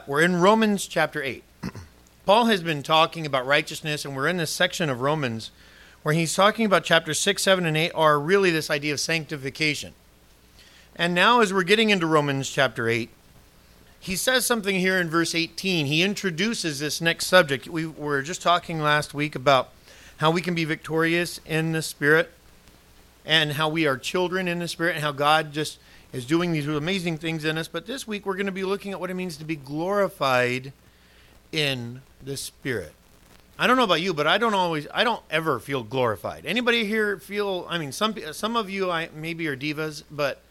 We're in Romans chapter 8. Paul has been talking about righteousness, and we're in this section of Romans where he's talking about chapters 6, 7, and 8 are really this idea of sanctification. And now as we're getting into Romans chapter 8, he says something here in verse 18. He introduces this next subject. We were just talking last week about how we can be victorious in the Spirit and how we are children in the Spirit and how God just is doing these amazing things in us. But this week we're going to be looking at what it means to be glorified in the Spirit. I don't know about you, but I don't ever feel glorified. Anybody here feel, some of you maybe are divas, but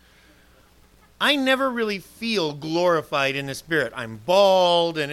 I never really feel glorified in the Spirit. I'm bald and,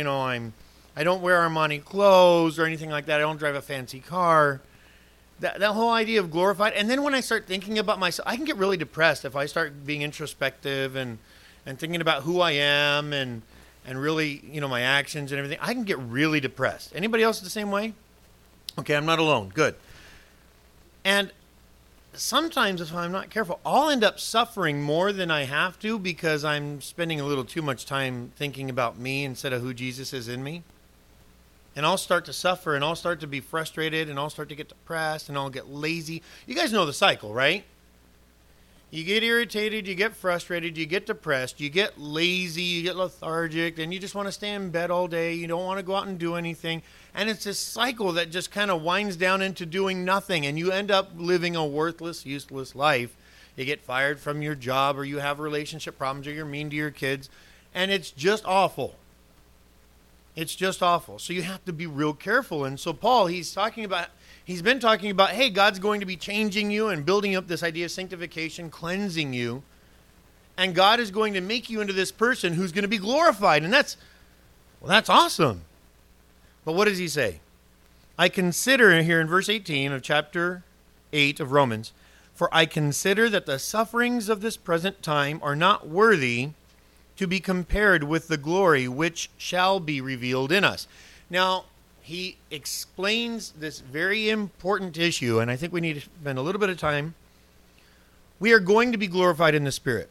I don't wear Armani clothes or anything like that. I don't drive a fancy car. That whole idea of glorified. And then when I start thinking about myself, I can get really depressed if I start being introspective and thinking about who I am and really, my actions and everything. I can get really depressed. Anybody else the same way? Okay, I'm not alone. Good. And sometimes if I'm not careful, I'll end up suffering more than I have to because I'm spending a little too much time thinking about me instead of who Jesus is in me. And I'll start to suffer, and I'll start to be frustrated, and I'll start to get depressed, and I'll get lazy. You guys know the cycle, right? You get irritated, you get frustrated, you get depressed, you get lazy, you get lethargic, and you just want to stay in bed all day. You don't want to go out and do anything. And it's this cycle that just kind of winds down into doing nothing, and you end up living a worthless, useless life. You get fired from your job, or you have relationship problems, or you're mean to your kids, and it's just awful. It's just awful. So you have to be real careful. And so Paul, he's been talking about, hey, God's going to be changing you and building up this idea of sanctification, cleansing you. And God is going to make you into this person who's going to be glorified. And that's awesome. But what does he say? I consider here in verse 18 of chapter 8 of Romans, for I consider that the sufferings of this present time are not worthy to be compared with the glory which shall be revealed in us. Now, he explains this very important issue, and I think we need to spend a little bit of time. We are going to be glorified in the Spirit.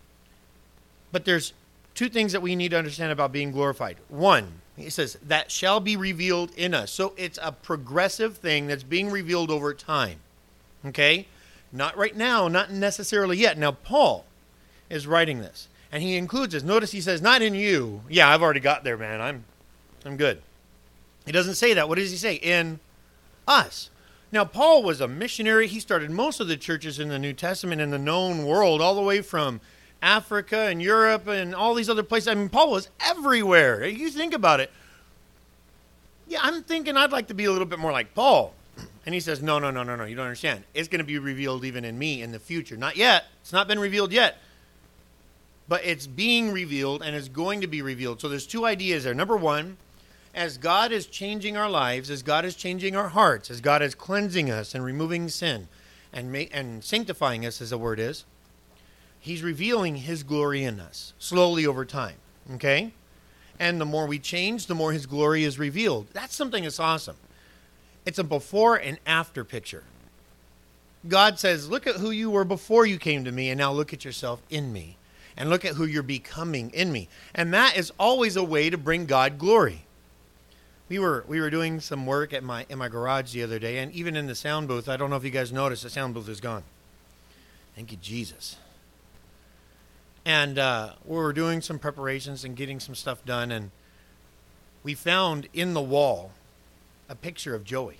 But there's two things that we need to understand about being glorified. One, he says, that shall be revealed in us. So it's a progressive thing that's being revealed over time. Okay? Not right now, not necessarily yet. Now, Paul is writing this. And he includes this. Notice he says, not in you. Yeah, I've already got there, man. I'm good. He doesn't say that. What does he say? In us. Now, Paul was a missionary. He started most of the churches in the New Testament in the known world, all the way from Africa and Europe and all these other places. Paul was everywhere. You think about it. Yeah, I'm thinking I'd like to be a little bit more like Paul. And he says, no, you don't understand. It's going to be revealed even in me in the future. Not yet. It's not been revealed yet. But it's being revealed and it's going to be revealed. So there's two ideas there. Number one, as God is changing our lives, as God is changing our hearts, as God is cleansing us and removing sin and sanctifying us, as the word is, he's revealing his glory in us slowly over time. Okay? And the more we change, the more his glory is revealed. That's something that's awesome. It's a before and after picture. God says, look at who you were before you came to me, and now look at yourself in me. And look at who you're becoming in me. And that is always a way to bring God glory. We were doing some work in my garage the other day, and even in the sound booth, I don't know if you guys noticed, the sound booth is gone. Thank you, Jesus. And we were doing some preparations and getting some stuff done, and we found in the wall a picture of Joey.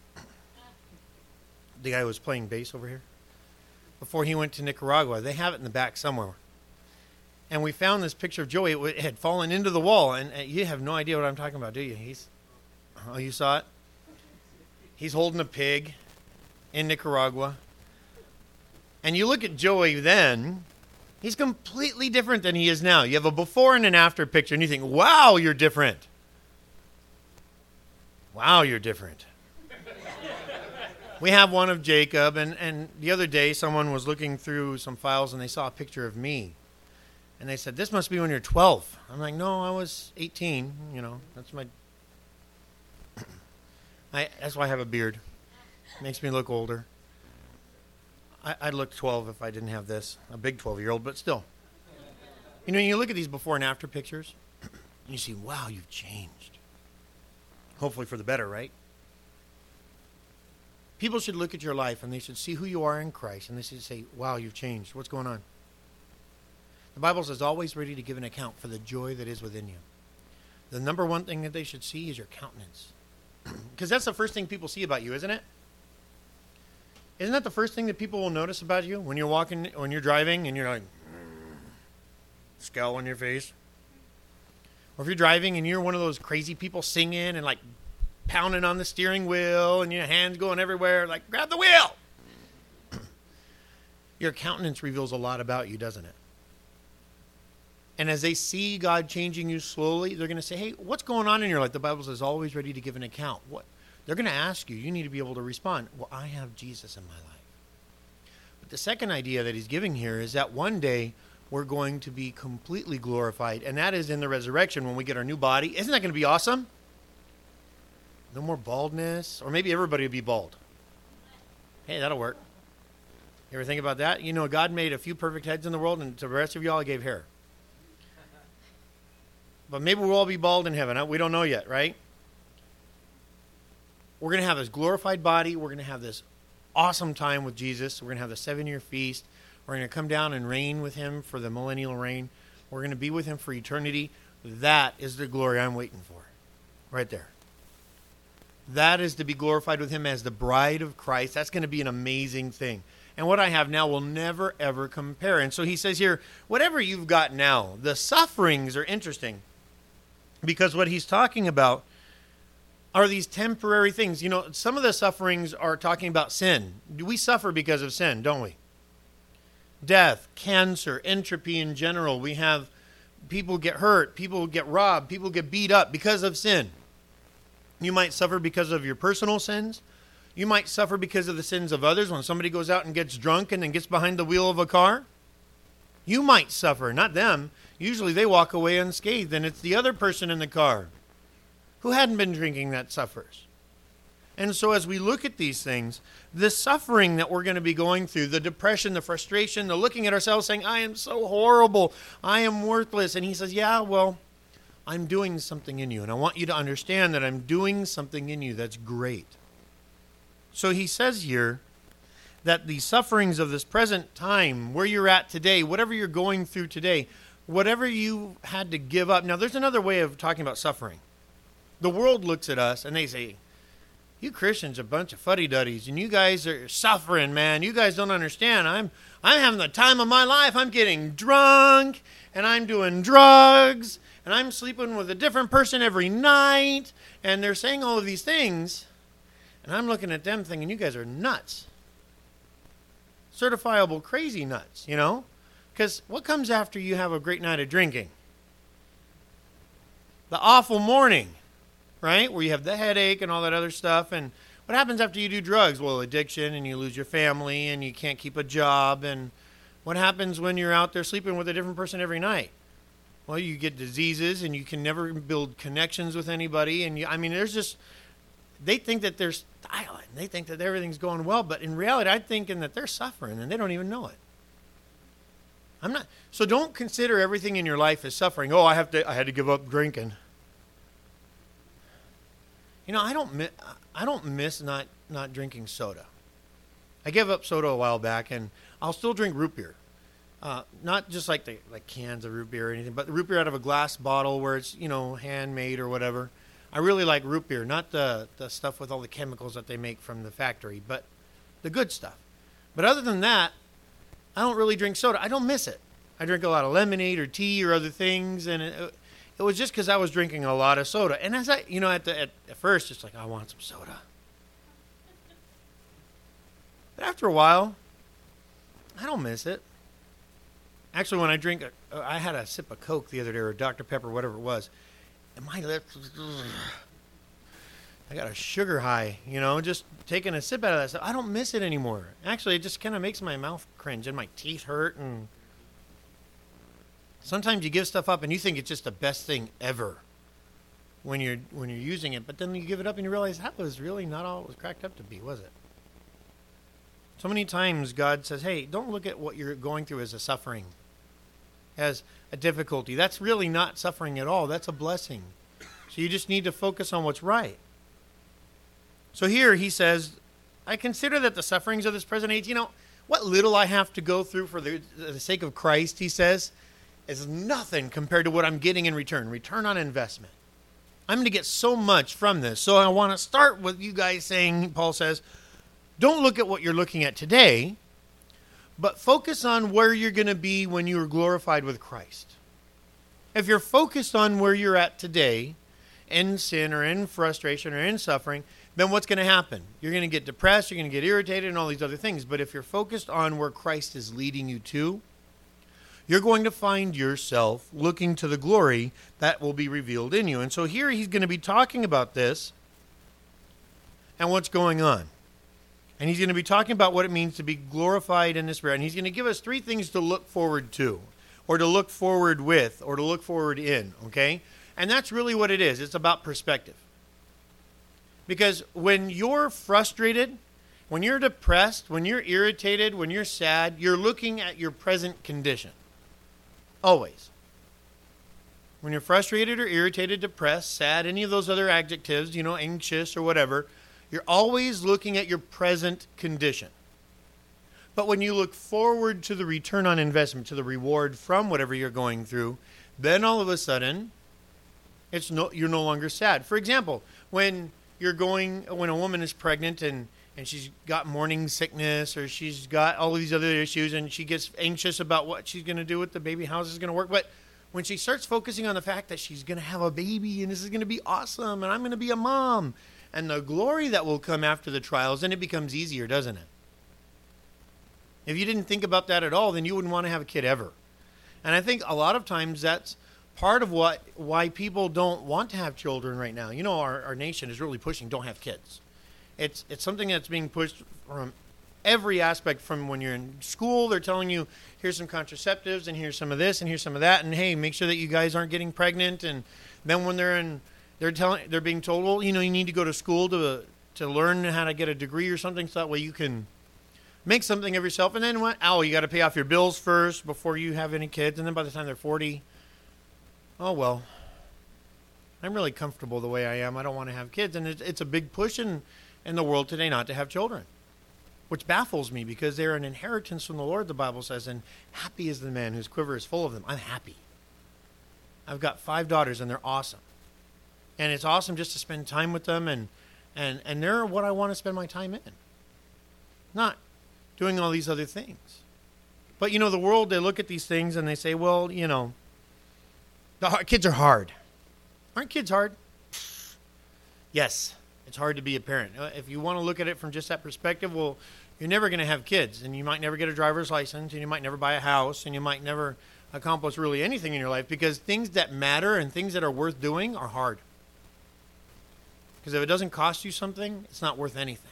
The guy who was playing bass over here. Before he went to Nicaragua. They have it in the back somewhere. And we found this picture of Joey. It had fallen into the wall. And you have no idea what I'm talking about, do you? You saw it? He's holding a pig in Nicaragua. And you look at Joey then, he's completely different than he is now. You have a before and an after picture, and you think, wow, you're different. Wow, you're different. We have one of Jacob, and the other day someone was looking through some files, and they saw a picture of me. And they said, this must be when you're 12. I'm like, no, I was 18. That's my... That's why I have a beard. Makes me look older. I'd look 12 if I didn't have this. A big 12-year-old, but still. You know, you look at these before and after pictures. And you see, wow, you've changed. Hopefully for the better, right? People should look at your life and they should see who you are in Christ, and they should say, wow, you've changed. What's going on? The Bible says, always ready to give an account for the joy that is within you. The number one thing that they should see is your countenance. Because that's the first thing people see about you, isn't it? Isn't that the first thing that people will notice about you when you're walking, when you're driving, and you're like, scowl on your face? Or if you're driving and you're one of those crazy people singing and like pounding on the steering wheel and your hands going everywhere, like, grab the wheel! Your countenance reveals a lot about you, doesn't it? And as they see God changing you slowly, they're going to say, hey, what's going on in your life? The Bible says, always ready to give an account. What? They're going to ask you. You need to be able to respond. Well, I have Jesus in my life. But the second idea that he's giving here is that one day we're going to be completely glorified, and that is in the resurrection when we get our new body. Isn't that going to be awesome? No more baldness, or maybe everybody will be bald. Hey, that'll work. You ever think about that? You know, God made a few perfect heads in the world, and to the rest of y'all, he gave hair. But maybe we'll all be bald in heaven. We don't know yet, right? We're going to have this glorified body. We're going to have this awesome time with Jesus. We're going to have the 7-year feast. We're going to come down and reign with him for the millennial reign. We're going to be with him for eternity. That is the glory I'm waiting for. Right there. That is to be glorified with him as the bride of Christ. That's going to be an amazing thing. And what I have now will never, ever compare. And so he says here, whatever you've got now, the sufferings are interesting. Because what he's talking about are these temporary things. You know, some of the sufferings are talking about sin. We suffer because of sin, don't we? Death, cancer, entropy in general. We have people get hurt, people get robbed, people get beat up because of sin. You might suffer because of your personal sins. You might suffer because of the sins of others. When somebody goes out and gets drunk and then gets behind the wheel of a car, you might suffer, not them. Usually they walk away unscathed, and it's the other person in the car who hadn't been drinking that suffers. And so as we look at these things, the suffering that we're going to be going through, the depression, the frustration, the looking at ourselves saying, I am so horrible, I am worthless. And he says, yeah, well, I'm doing something in you, and I want you to understand that I'm doing something in you that's great. So he says here that the sufferings of this present time, where you're at today, whatever you're going through today, whatever you had to give up. Now, there's another way of talking about suffering. The world looks at us and they say, you Christians are a bunch of fuddy-duddies, and you guys are suffering, man. You guys don't understand. I'm having the time of my life. I'm getting drunk, and I'm doing drugs, and I'm sleeping with a different person every night. And they're saying all of these things, and I'm looking at them thinking, you guys are nuts. Certifiable crazy nuts, you know? Because what comes after you have a great night of drinking? The awful morning, right? Where you have the headache and all that other stuff. And what happens after you do drugs? Well, addiction, and you lose your family, and you can't keep a job. And what happens when you're out there sleeping with a different person every night? Well, you get diseases, and you can never build connections with anybody. And there's just, they think that they're styling. They think that everything's going well. But in reality, I'm thinking that they're suffering, and they don't even know it. I'm not. So don't consider everything in your life as suffering. Oh, I had to give up drinking. You know, I don't miss not drinking soda. I gave up soda a while back, and I'll still drink root beer. Not just like cans of root beer or anything, but root beer out of a glass bottle where it's, you know, handmade or whatever. I really like root beer, not the stuff with all the chemicals that they make from the factory, but the good stuff. But other than that, I don't really drink soda. I don't miss it. I drink a lot of lemonade or tea or other things, and it was just because I was drinking a lot of soda. And as at first, it's like, I want some soda. But after a while, I don't miss it. Actually, when I drink, I had a sip of Coke the other day, or Dr. Pepper, whatever it was, and my lips, I got a sugar high, you know, just taking a sip out of that stuff. I don't miss it anymore. Actually, it just kind of makes my mouth cringe and my teeth hurt. And sometimes you give stuff up and you think it's just the best thing ever when you're using it. But then you give it up and you realize that was really not all it was cracked up to be, was it? So many times God says, hey, don't look at what you're going through as a suffering. has a difficulty. That's really not suffering at all. That's a blessing. So you just need to focus on what's right. So here he says, I consider that the sufferings of this present age, what little I have to go through for the sake of Christ, he says, is nothing compared to what I'm getting in return. Return on investment. I'm going to get so much from this. So I want to start with you guys saying, Paul says, don't look at what you're looking at today, but focus on where you're going to be when you are glorified with Christ. If you're focused on where you're at today, in sin or in frustration or in suffering, then what's going to happen? You're going to get depressed, you're going to get irritated, and all these other things. But if you're focused on where Christ is leading you to, you're going to find yourself looking to the glory that will be revealed in you. And so here he's going to be talking about this and what's going on. And he's going to be talking about what it means to be glorified in the Spirit. And he's going to give us 3 things to look forward to, or to look forward with, or to look forward in, okay? And that's really what it is. It's about perspective. Because when you're frustrated, when you're depressed, when you're irritated, when you're sad, you're looking at your present condition. Always. When you're frustrated or irritated, depressed, sad, any of those other adjectives, anxious or whatever, you're always looking at your present condition. But when you look forward to the return on investment, to the reward from whatever you're going through, then all of a sudden, you're no longer sad. For example, when a woman is pregnant and she's got morning sickness, or she's got all of these other issues, and she gets anxious about what she's going to do with the baby, how this is going to work. But when she starts focusing on the fact that she's going to have a baby, and this is going to be awesome, and I'm going to be a mom, and the glory that will come after the trials, then it becomes easier, doesn't it? If you didn't think about that at all, then you wouldn't want to have a kid ever. And I think a lot of times that's part of why people don't want to have children right now. Our nation is really pushing don't have kids. It's something that's being pushed from every aspect. From when you're in school, they're telling you, here's some contraceptives, and here's some of this, and here's some of that, and hey, make sure that you guys aren't getting pregnant. And then when they're being told, well, you need to go to school to learn how to get a degree or something, so that way you can make something of yourself. And then you got to pay off your bills first before you have any kids. And then by the time they're 40, oh, well, I'm really comfortable the way I am. I don't want to have kids. And it's a big push in the world today not to have children, which baffles me, because they're an inheritance from the Lord, the Bible says, and happy is the man whose quiver is full of them. I'm happy. I've got 5 daughters, and they're awesome. And it's awesome just to spend time with them, and they're what I want to spend my time in, not doing all these other things. But, the world, they look at these things and they say, well, kids are hard. Aren't kids hard? Yes, it's hard to be a parent. If you want to look at it from just that perspective, well, you're never going to have kids, and you might never get a driver's license, and you might never buy a house, and you might never accomplish really anything in your life, because things that matter and things that are worth doing are hard. Because if it doesn't cost you something, it's not worth anything.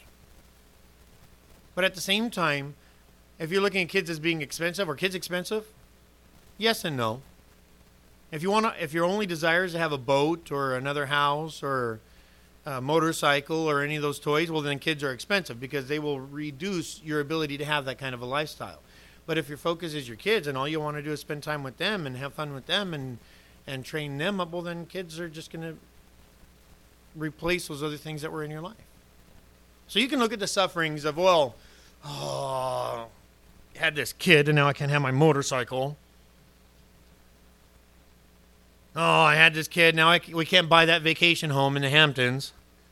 But at the same time, if you're looking at kids as being expensive, are kids expensive? Yes and no. If your only desire is to have a boat or another house or a motorcycle or any of those toys, well, then kids are expensive, because they will reduce your ability to have that kind of a lifestyle. But if your focus is your kids and all you want to do is spend time with them and have fun with them and train them up, well, then kids are just going to replace those other things that were in your life. So you can look at the sufferings of, I had this kid and now I can't have my motorcycle. Oh, I had this kid, now we can't buy that vacation home in the Hamptons.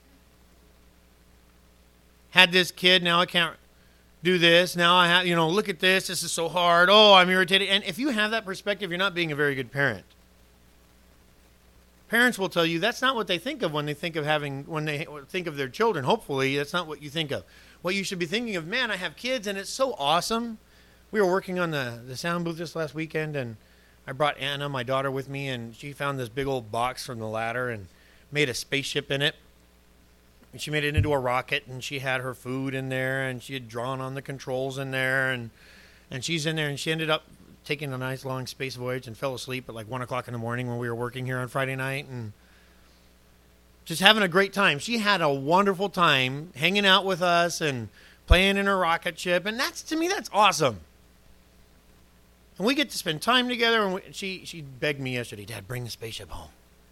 Had this kid, now I can't do this. Now I have, look at this is so hard. Oh, I'm irritated. And if you have that perspective, you're not being a very good parent. Parents will tell you that's not what they think of when they think of their children. Hopefully, that's not what you think of. What you should be thinking of, man, I have kids and it's so awesome. We were working on the sound booth this last weekend, and I brought Anna, my daughter, with me, and she found this big old box from the ladder and made a spaceship in it. And she made it into a rocket, and she had her food in there, and she had drawn on the controls in there, and she's in there, and she ended up taking a nice long space voyage and fell asleep at like 1 o'clock in the morning when we were working here on Friday night, and just having a great time. She had a wonderful time hanging out with us and playing in her rocket ship, and to me, that's awesome. And we get to spend time together, and she begged me yesterday, Dad, bring the spaceship home.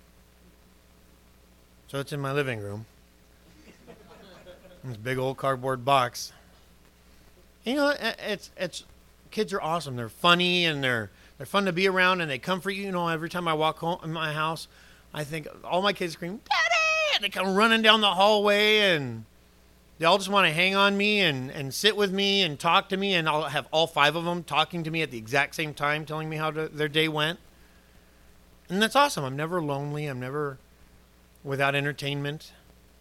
So it's in my living room. This big old cardboard box. And, you know, it's kids are awesome. They're funny, and they're fun to be around, and they comfort you. You know, every time I walk home in my house, I think all my kids scream, Daddy! And they come running down the hallway, and they all just want to hang on me and sit with me and talk to me, and I'll have all 5 of them talking to me at the exact same time, telling me how their day went. And that's awesome. I'm never lonely. I'm never without entertainment.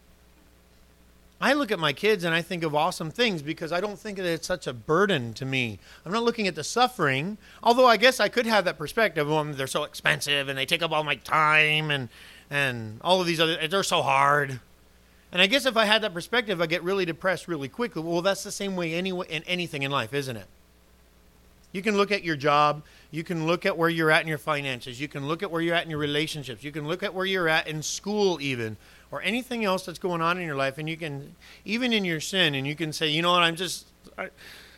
I look at my kids and I think of awesome things because I don't think that it's such a burden to me. I'm not looking at the suffering, although I guess I could have that perspective. Well, they're so expensive and they take up all my time and all of these other, they're so hard. And I guess if I had that perspective, I get really depressed really quickly. Well, that's the same way anyway in anything in life, isn't it? You can look at your job. You can look at where you're at in your finances. You can look at where you're at in your relationships. You can look at where you're at in school even, or anything else that's going on in your life. And you can, even in your sin, and you can say, you know what,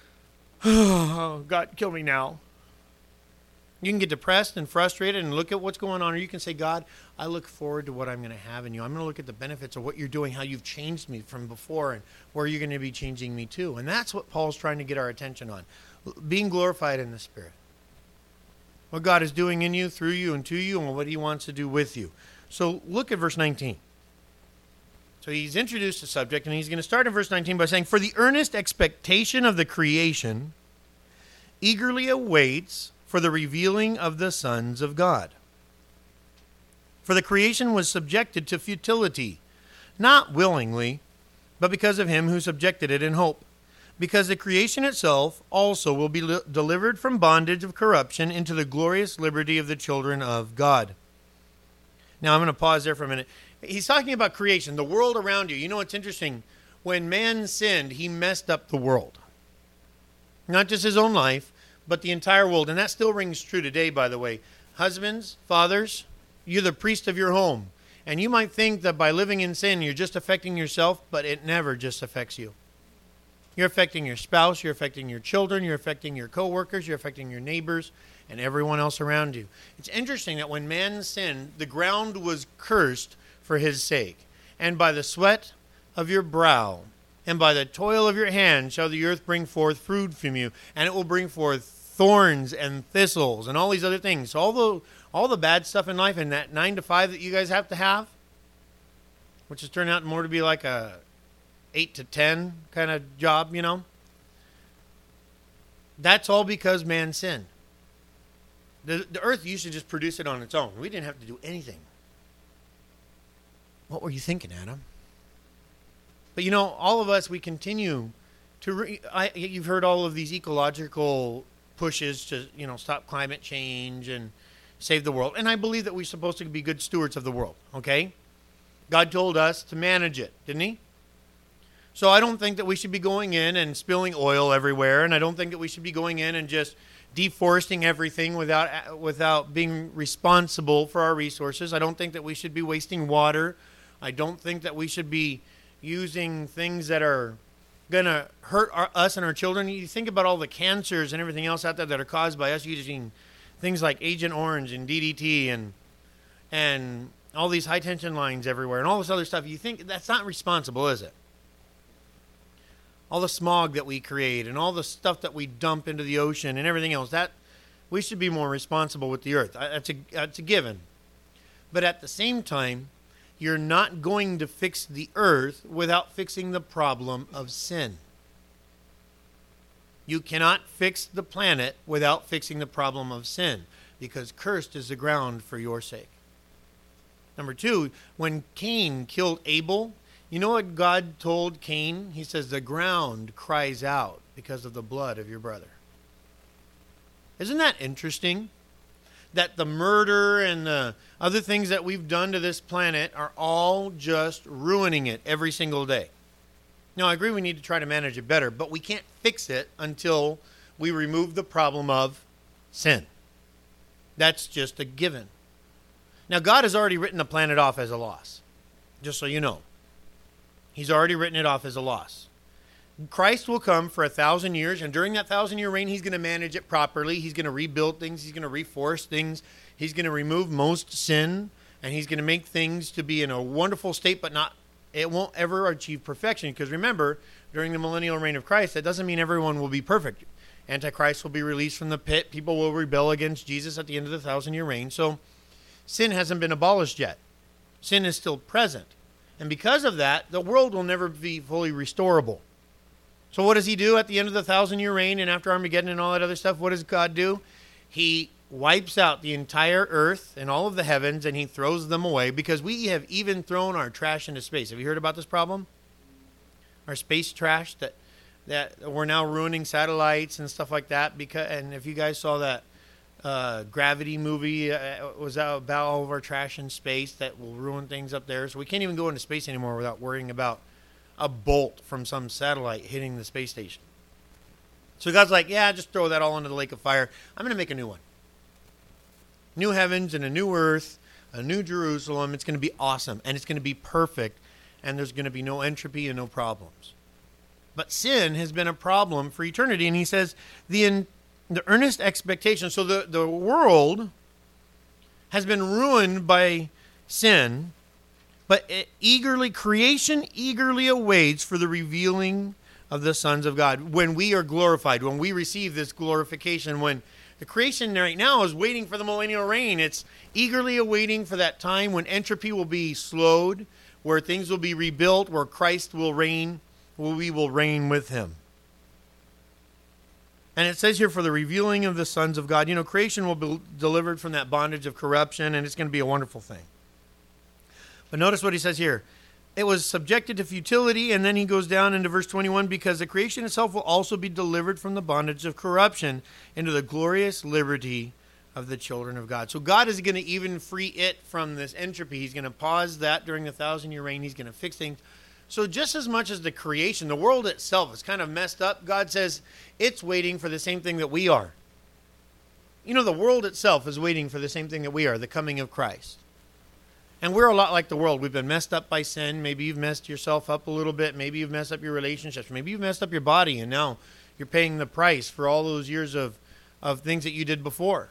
oh, God, kill me now. You can get depressed and frustrated and look at what's going on, or you can say, God, I look forward to what I'm going to have in you. I'm going to look at the benefits of what you're doing, how you've changed me from before, and where you're going to be changing me to. And that's what Paul's trying to get our attention on, being glorified in the Spirit. What God is doing in you, through you, and to you, and what he wants to do with you. So look at verse 19. So he's introduced the subject, and he's going to start in verse 19 by saying, For the earnest expectation of the creation eagerly awaits for the revealing of the sons of God. For the creation was subjected to futility, not willingly, but because of him who subjected it in hope. Because the creation itself also will be delivered from bondage of corruption into the glorious liberty of the children of God. Now I'm going to pause there for a minute. He's talking about creation, the world around you. You know what's interesting? When man sinned, he messed up the world. Not just his own life, but the entire world. And that still rings true today, by the way. Husbands, fathers, you're the priest of your home. And you might think that by living in sin, you're just affecting yourself, but it never just affects you. You're affecting your spouse, you're affecting your children, you're affecting your coworkers, you're affecting your neighbors, and everyone else around you. It's interesting that when man sinned, the ground was cursed for his sake. And by the sweat of your brow and by the toil of your hand shall the earth bring forth fruit from you, and it will bring forth thorns and thistles and all these other things. So all the bad stuff in life, and that 9 to 5 that you guys have to have, which has turned out more to be like a 8 to 10 kind of job, you know. That's all because man sinned. The earth used to just produce it on its own. We didn't have to do anything. What were you thinking, Adam? But you know, all of us, we continue to, you've heard all of these ecological pushes to, you know, stop climate change and save the world. And I believe that we're supposed to be good stewards of the world, okay? God told us to manage it, didn't he? So I don't think that we should be going in and spilling oil everywhere, and I don't think that we should be going in and just deforesting everything without being responsible for our resources. I don't think that we should be wasting water. I don't think that we should be using things that are going to hurt us and our children. You think about all the cancers and everything else out there that are caused by us using things like Agent Orange and DDT and all these high tension lines everywhere and all this other stuff. You think that's not responsible, is it? All the smog that we create and all the stuff that we dump into the ocean and everything else, that we should be more responsible with the earth. That's a given. But at the same time, you're not going to fix the earth without fixing the problem of sin. You cannot fix the planet without fixing the problem of sin, because cursed is the ground for your sake. Number 2, when Cain killed Abel, you know what God told Cain? He says, the ground cries out because of the blood of your brother. Isn't that interesting? That the murder and the other things that we've done to this planet are all just ruining it every single day. Now, I agree we need to try to manage it better, but we can't fix it until we remove the problem of sin. That's just a given. Now, God has already written the planet off as a loss, just so you know. He's already written it off as a loss. Christ will come for 1,000 years, and during that 1,000-year reign, he's going to manage it properly. He's going to rebuild things. He's going to reforest things. He's going to remove most sin, and he's going to make things to be in a wonderful state, but it won't ever achieve perfection. Because remember, during the millennial reign of Christ, that doesn't mean everyone will be perfect. Antichrist will be released from the pit. People will rebel against Jesus at the end of the 1,000-year reign. So sin hasn't been abolished yet. Sin is still present. And because of that, the world will never be fully restorable. So what does he do at the end of the 1,000-year reign and after Armageddon and all that other stuff? What does God do? He wipes out the entire earth and all of the heavens, and he throws them away, because we have even thrown our trash into space. Have you heard about this problem? Our space trash, that we're now ruining satellites and stuff like that. And if you guys saw that Gravity movie, was about all of our trash in space that will ruin things up there. So we can't even go into space anymore without worrying about a bolt from some satellite hitting the space station. So God's like, yeah, just throw that all into the lake of fire. I'm going to make a new one. New heavens and a new earth, a new Jerusalem. It's going to be awesome, and it's going to be perfect, and there's going to be no entropy and no problems. But sin has been a problem for eternity, and he says the earnest expectation. So the world has been ruined by sin, but creation eagerly awaits for the revealing of the sons of God. When we are glorified, when we receive this glorification, when the creation right now is waiting for the millennial reign, it's eagerly awaiting for that time when entropy will be slowed, where things will be rebuilt, where Christ will reign, where we will reign with him. And it says here, for the revealing of the sons of God. Creation will be delivered from that bondage of corruption, and it's going to be a wonderful thing. But notice what he says here. It was subjected to futility, and then he goes down into verse 21, because the creation itself will also be delivered from the bondage of corruption into the glorious liberty of the children of God. So God is going to even free it from this entropy. He's going to pause that during the 1,000-year reign. He's going to fix things. So just as much as the creation, the world itself is kind of messed up, God says it's waiting for the same thing that we are. The world itself is waiting for the same thing that we are, the coming of Christ. And we're a lot like the world. We've been messed up by sin. Maybe you've messed yourself up a little bit. Maybe you've messed up your relationships. Maybe you've messed up your body, and now you're paying the price for all those years of things that you did before.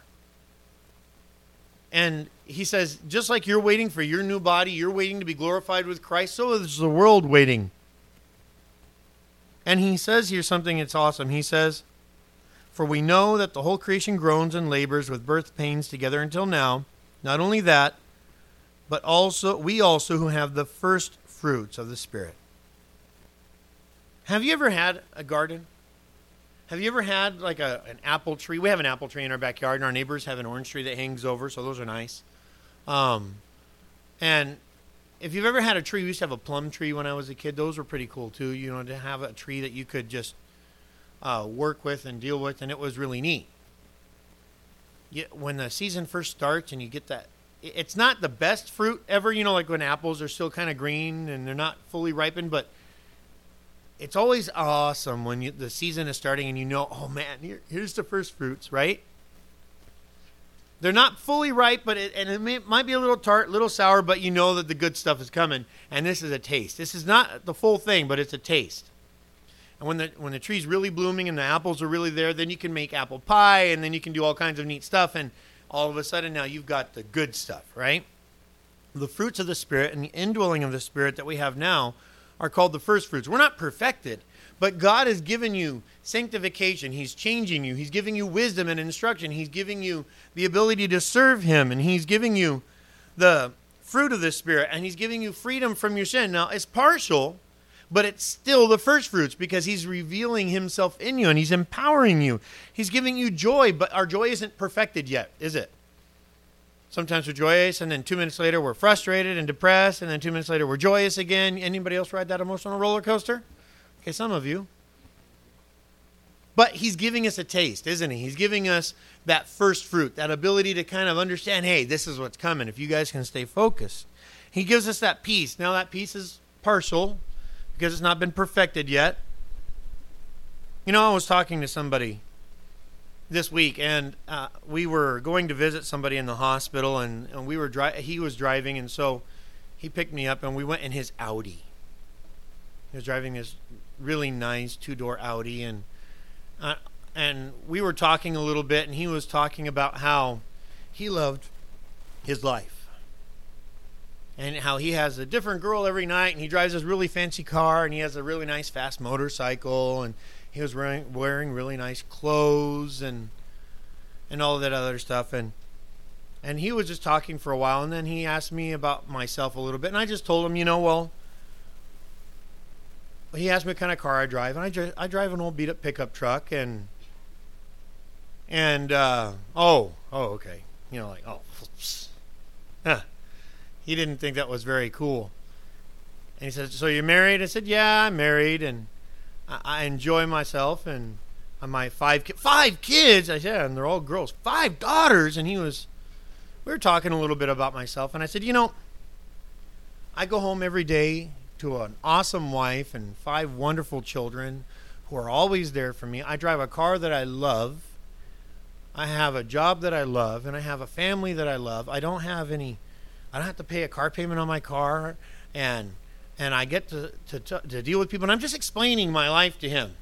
And he says, just like you're waiting for your new body, you're waiting to be glorified with Christ, so is the world waiting. And he says here something that's awesome. He says, for we know that the whole creation groans and labors with birth pains together until now. Not only that, but we also who have the first fruits of the Spirit. Have you ever had a garden? Have you ever had like an apple tree? We have an apple tree in our backyard, and our neighbors have an orange tree that hangs over, so those are nice. And if you've ever had a tree, we used to have a plum tree when I was a kid. Those were pretty cool too, to have a tree that you could just work with and deal with, and it was really neat. When the season first starts and you get that, it's not the best fruit ever, like when apples are still kind of green and they're not fully ripened, but it's always awesome when the season is starting and oh man, here's the first fruits, right? They're not fully ripe, but it might be a little tart, little sour, but you know that the good stuff is coming. And this is a taste. This is not the full thing, but it's a taste. And when the tree's really blooming and the apples are really there, then you can make apple pie, and then you can do all kinds of neat stuff. And all of a sudden now you've got the good stuff, right? The fruits of the Spirit and the indwelling of the Spirit that we have now are called the first fruits. We're not perfected, but God has given you sanctification. He's changing you. He's giving you wisdom and instruction. He's giving you the ability to serve him, and he's giving you the fruit of the Spirit, and he's giving you freedom from your sin. Now, it's partial, but it's still the first fruits because he's revealing himself in you, and he's empowering you. He's giving you joy, but our joy isn't perfected yet, is it? Sometimes we're joyous, and then 2 minutes later we're frustrated and depressed, and then 2 minutes later we're joyous again. Anybody else ride that emotional roller coaster? Okay, some of you. But he's giving us a taste, isn't he? He's giving us that first fruit, that ability to kind of understand, hey, this is what's coming, if you guys can stay focused. He gives us that peace. Now that peace is partial because it's not been perfected yet. I was talking to somebody this week, and we were going to visit somebody in the hospital, and he was driving, and so he picked me up, and we went in his Audi. He was driving this really nice two-door Audi, and we were talking a little bit, and he was talking about how he loved his life and how he has a different girl every night, and he drives this really fancy car, and he has a really nice fast motorcycle, and he was wearing really nice clothes and all of that other stuff, and he was just talking for a while, and then he asked me about myself a little bit, and I just told him, he asked me what kind of car I drive, and I drive an old beat-up pickup truck, okay, he didn't think that was very cool, and he said, "So you're married?" I said, "Yeah, I'm married, and I enjoy myself, and my five kids." I said, "And they're all girls, 5 daughters," and we were talking a little bit about myself, and I said, I go home every day to an awesome wife and 5 wonderful children who are always there for me. I drive a car that I love. I have a job that I love, and I have a family that I love. I don't have to pay a car payment on my car, and I get to deal with people, and I'm just explaining my life to him.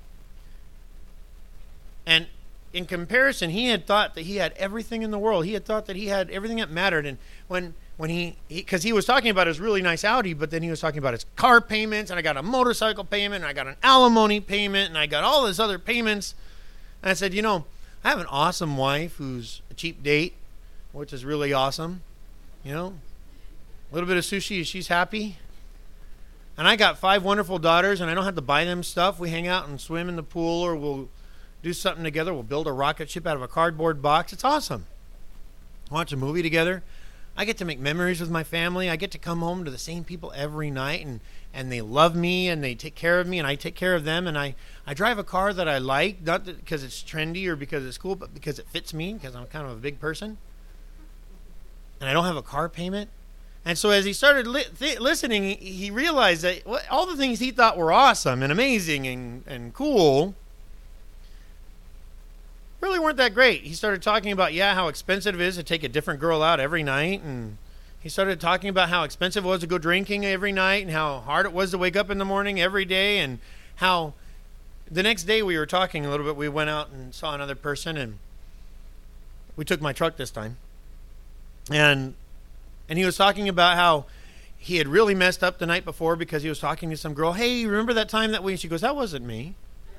And in comparison, he had thought that he had everything in the world. He had thought that he had everything that mattered. And when because he was talking about his really nice Audi, but then he was talking about his car payments, and I got a motorcycle payment, and I got an alimony payment, and I got all this other payments. And I said, I have an awesome wife who's a cheap date, which is really awesome. A little bit of sushi, she's happy. And I got 5 wonderful daughters, and I don't have to buy them stuff. We hang out and swim in the pool, or we'll do something together. We'll build a rocket ship out of a cardboard box. It's awesome. Watch a movie together. I get to make memories with my family. I get to come home to the same people every night, and they love me, and they take care of me, and I take care of them. And I drive a car that I like, not because it's trendy or because it's cool, but because it fits me, because I'm kind of a big person. And I don't have a car payment. And so as he started listening, he realized that all the things he thought were awesome and amazing and cool really weren't that great. He started talking about, how expensive it is to take a different girl out every night. And he started talking about how expensive it was to go drinking every night, and how hard it was to wake up in the morning every day, and how the next day we were talking a little bit. We went out and saw another person, and we took my truck this time. And he was talking about how he had really messed up the night before because he was talking to some girl. "Hey, remember that time that we..." She goes, "That wasn't me."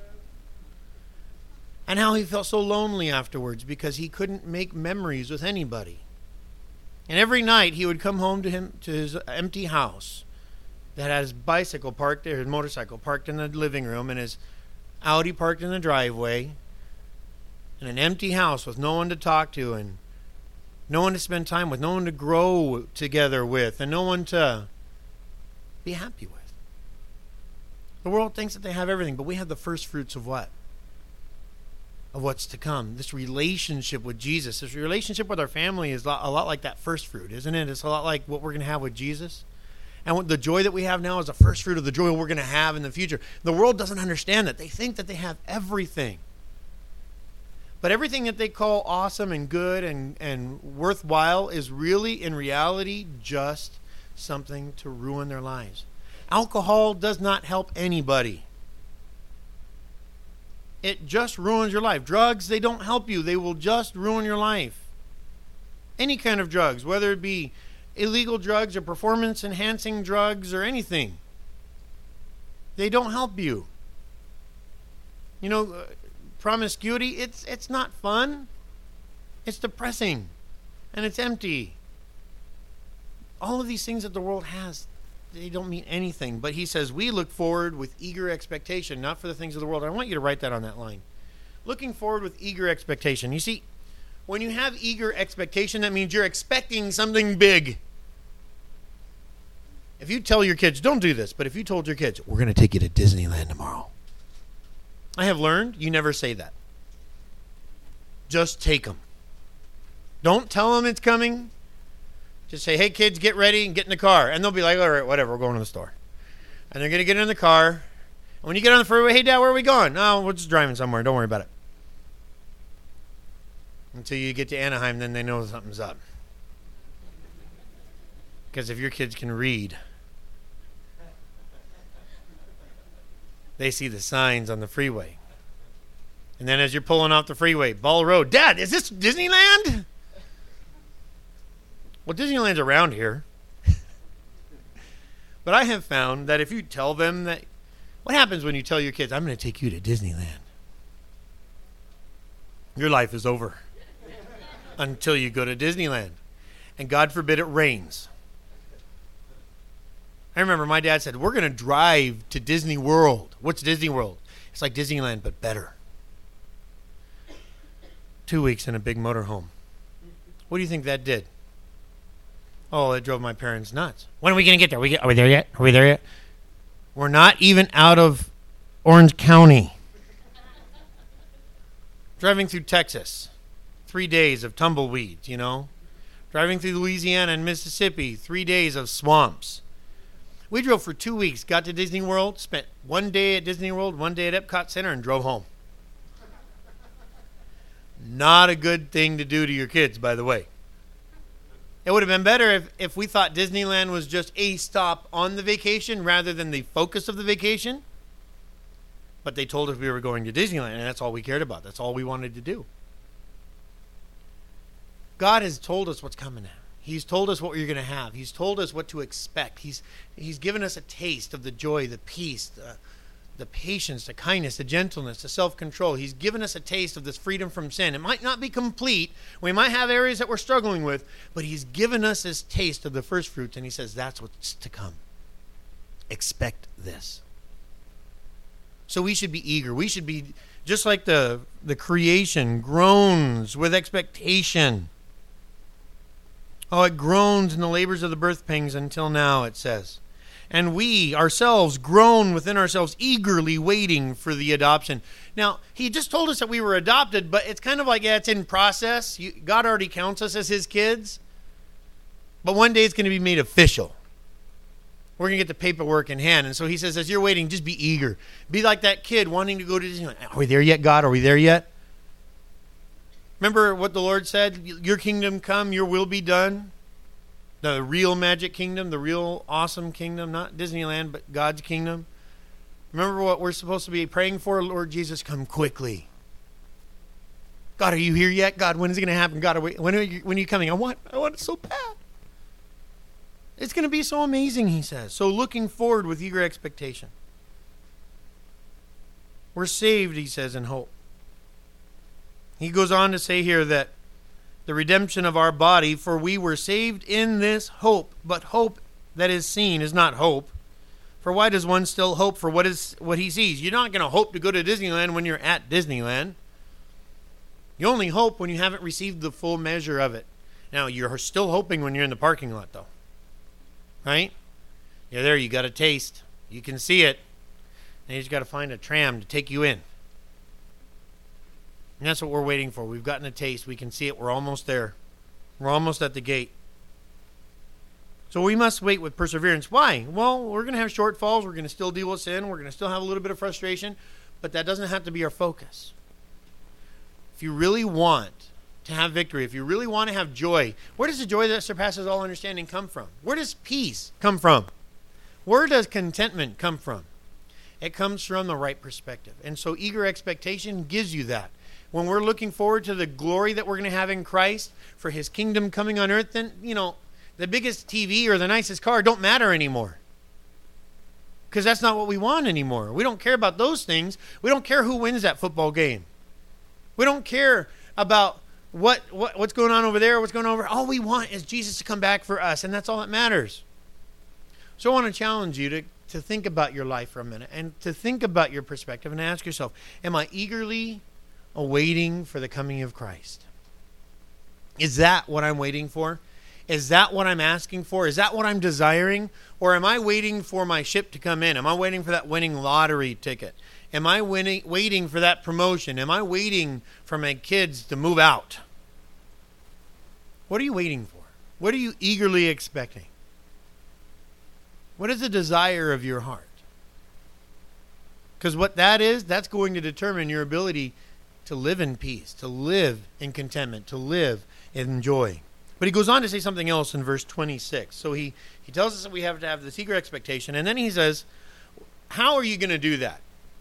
And how he felt so lonely afterwards because he couldn't make memories with anybody. And every night he would come home to his empty house that had his bicycle parked there, his motorcycle parked in the living room, and his Audi parked in the driveway, and an empty house with no one to talk to, and no one to spend time with, no one to grow together with, and no one to be happy with. The world thinks that they have everything, but we have the first fruits of what? Of what's to come. This relationship with Jesus, this relationship with our family is a lot like that first fruit, isn't it? It's a lot like what we're going to have with Jesus. And the joy that we have now is the first fruit of the joy we're going to have in the future. The world doesn't understand that. They think that they have everything. But everything that they call awesome and good and worthwhile is really, in reality, just something to ruin their lives. Alcohol does not help anybody. It just ruins your life. Drugs, they don't help you. They will just ruin your life. Any kind of drugs, whether it be illegal drugs or performance-enhancing drugs or anything, they don't help you. Promiscuity, it's not fun. It's depressing. And it's empty. All of these things that the world has, they don't mean anything. But he says, we look forward with eager expectation, not for the things of the world. I want you to write that on that line. Looking forward with eager expectation. You see, when you have eager expectation, that means you're expecting something big. If you tell your kids, don't do this, but if you told your kids, we're going to take you to Disneyland tomorrow, I have learned you never say that. Just take them. Don't tell them it's coming. Just say, hey, kids, get ready and get in the car. And they'll be like, all right, whatever, we're going to the store. And they're going to get in the car. And when you get on the freeway, hey, Dad, where are we going? No, we're just driving somewhere. Don't worry about it. Until you get to Anaheim, then they know something's up. Because if your kids can read, They see the signs on the freeway. And then as you're pulling off the freeway, Ball Road, Dad, is this Disneyland? Well, Disneyland's around here. But I have found that if you tell them that, what happens when you tell your kids, I'm going to take you to Disneyland? Your life is over until you go to Disneyland. And God forbid it rains. I remember my dad said, we're going to drive to Disney World. What's Disney World? It's like Disneyland, but better. 2 weeks in a big motorhome. What do you think that did? Oh, it drove my parents nuts. When are we going to get there? Are we there yet? Are we there yet? We're not even out of Orange County. Driving through Texas, 3 days of tumbleweeds, Driving through Louisiana and Mississippi, 3 days of swamps. We drove for 2 weeks, got to Disney World, spent 1 day at Disney World, 1 day at Epcot Center, and drove home. Not a good thing to do to your kids, by the way. It would have been better if we thought Disneyland was just a stop on the vacation rather than the focus of the vacation. But they told us we were going to Disneyland, and that's all we cared about. That's all we wanted to do. God has told us what's coming now. He's told us what we're going to have. He's told us what to expect. He's given us a taste of the joy, the peace, the patience, the kindness, the gentleness, the self-control. He's given us a taste of this freedom from sin. It might not be complete. We might have areas that we're struggling with, but he's given us this taste of the first fruits, and he says that's what's to come. Expect this. So we should be eager. We should be just like the creation groans with expectation. Oh, it groans in the labors of the birth pangs until now, it says. And we ourselves groan within ourselves, eagerly waiting for the adoption. Now, he just told us that we were adopted, but it's kind of like, it's in process. God already counts us as his kids. But one day it's going to be made official. We're going to get the paperwork in hand. And so he says, as you're waiting, just be eager. Be like that kid wanting to go to Disneyland. Are we there yet, God? Are we there yet? Remember what the Lord said? Your kingdom come, your will be done. The real magic kingdom, the real awesome kingdom, not Disneyland, but God's kingdom. Remember what we're supposed to be praying for? Lord Jesus, come quickly. God, are you here yet? God, when is it going to happen? God, when are you coming? I want it so bad. It's going to be so amazing, he says. So looking forward with eager expectation. We're saved, he says, in hope. He goes on to say here that the redemption of our body, for we were saved in this hope, but hope that is seen is not hope. For why does one still hope for what he sees? You're not going to hope to go to Disneyland when you're at Disneyland. You only hope when you haven't received the full measure of it. Now, you're still hoping when you're in the parking lot, though. Right? You're there, you got a taste. You can see it. And you just got to find a tram to take you in. And that's what we're waiting for. We've gotten a taste. We can see it. We're almost there. We're almost at the gate. So we must wait with perseverance. Why? Well, we're going to have shortfalls. We're going to still deal with sin. We're going to still have a little bit of frustration. But that doesn't have to be our focus. If you really want to have victory, if you really want to have joy, where does the joy that surpasses all understanding come from? Where does peace come from? Where does contentment come from? It comes from the right perspective. And so eager expectation gives you that. When we're looking forward to the glory that we're going to have in Christ, for his kingdom coming on earth, then, the biggest TV or the nicest car don't matter anymore. Because that's not what we want anymore. We don't care about those things. We don't care who wins that football game. We don't care about what's going on over there, what's going on over. All we want is Jesus to come back for us, and that's all that matters. So I want to challenge you to think about your life for a minute and to think about your perspective and ask yourself, am I eagerly awaiting for the coming of Christ? Is that what I'm waiting for? Is that what I'm asking for? Is that what I'm desiring? Or am I waiting for my ship to come in? Am I waiting for that winning lottery ticket? Am I waiting for that promotion? Am I waiting for my kids to move out? What are you waiting for? What are you eagerly expecting? What is the desire of your heart? Because what that is, that's going to determine your ability to live in peace, to live in contentment, to live in joy. But he goes on to say something else in verse 26. So he tells us that we have to have this eager expectation. And then he says, how are you going to do that?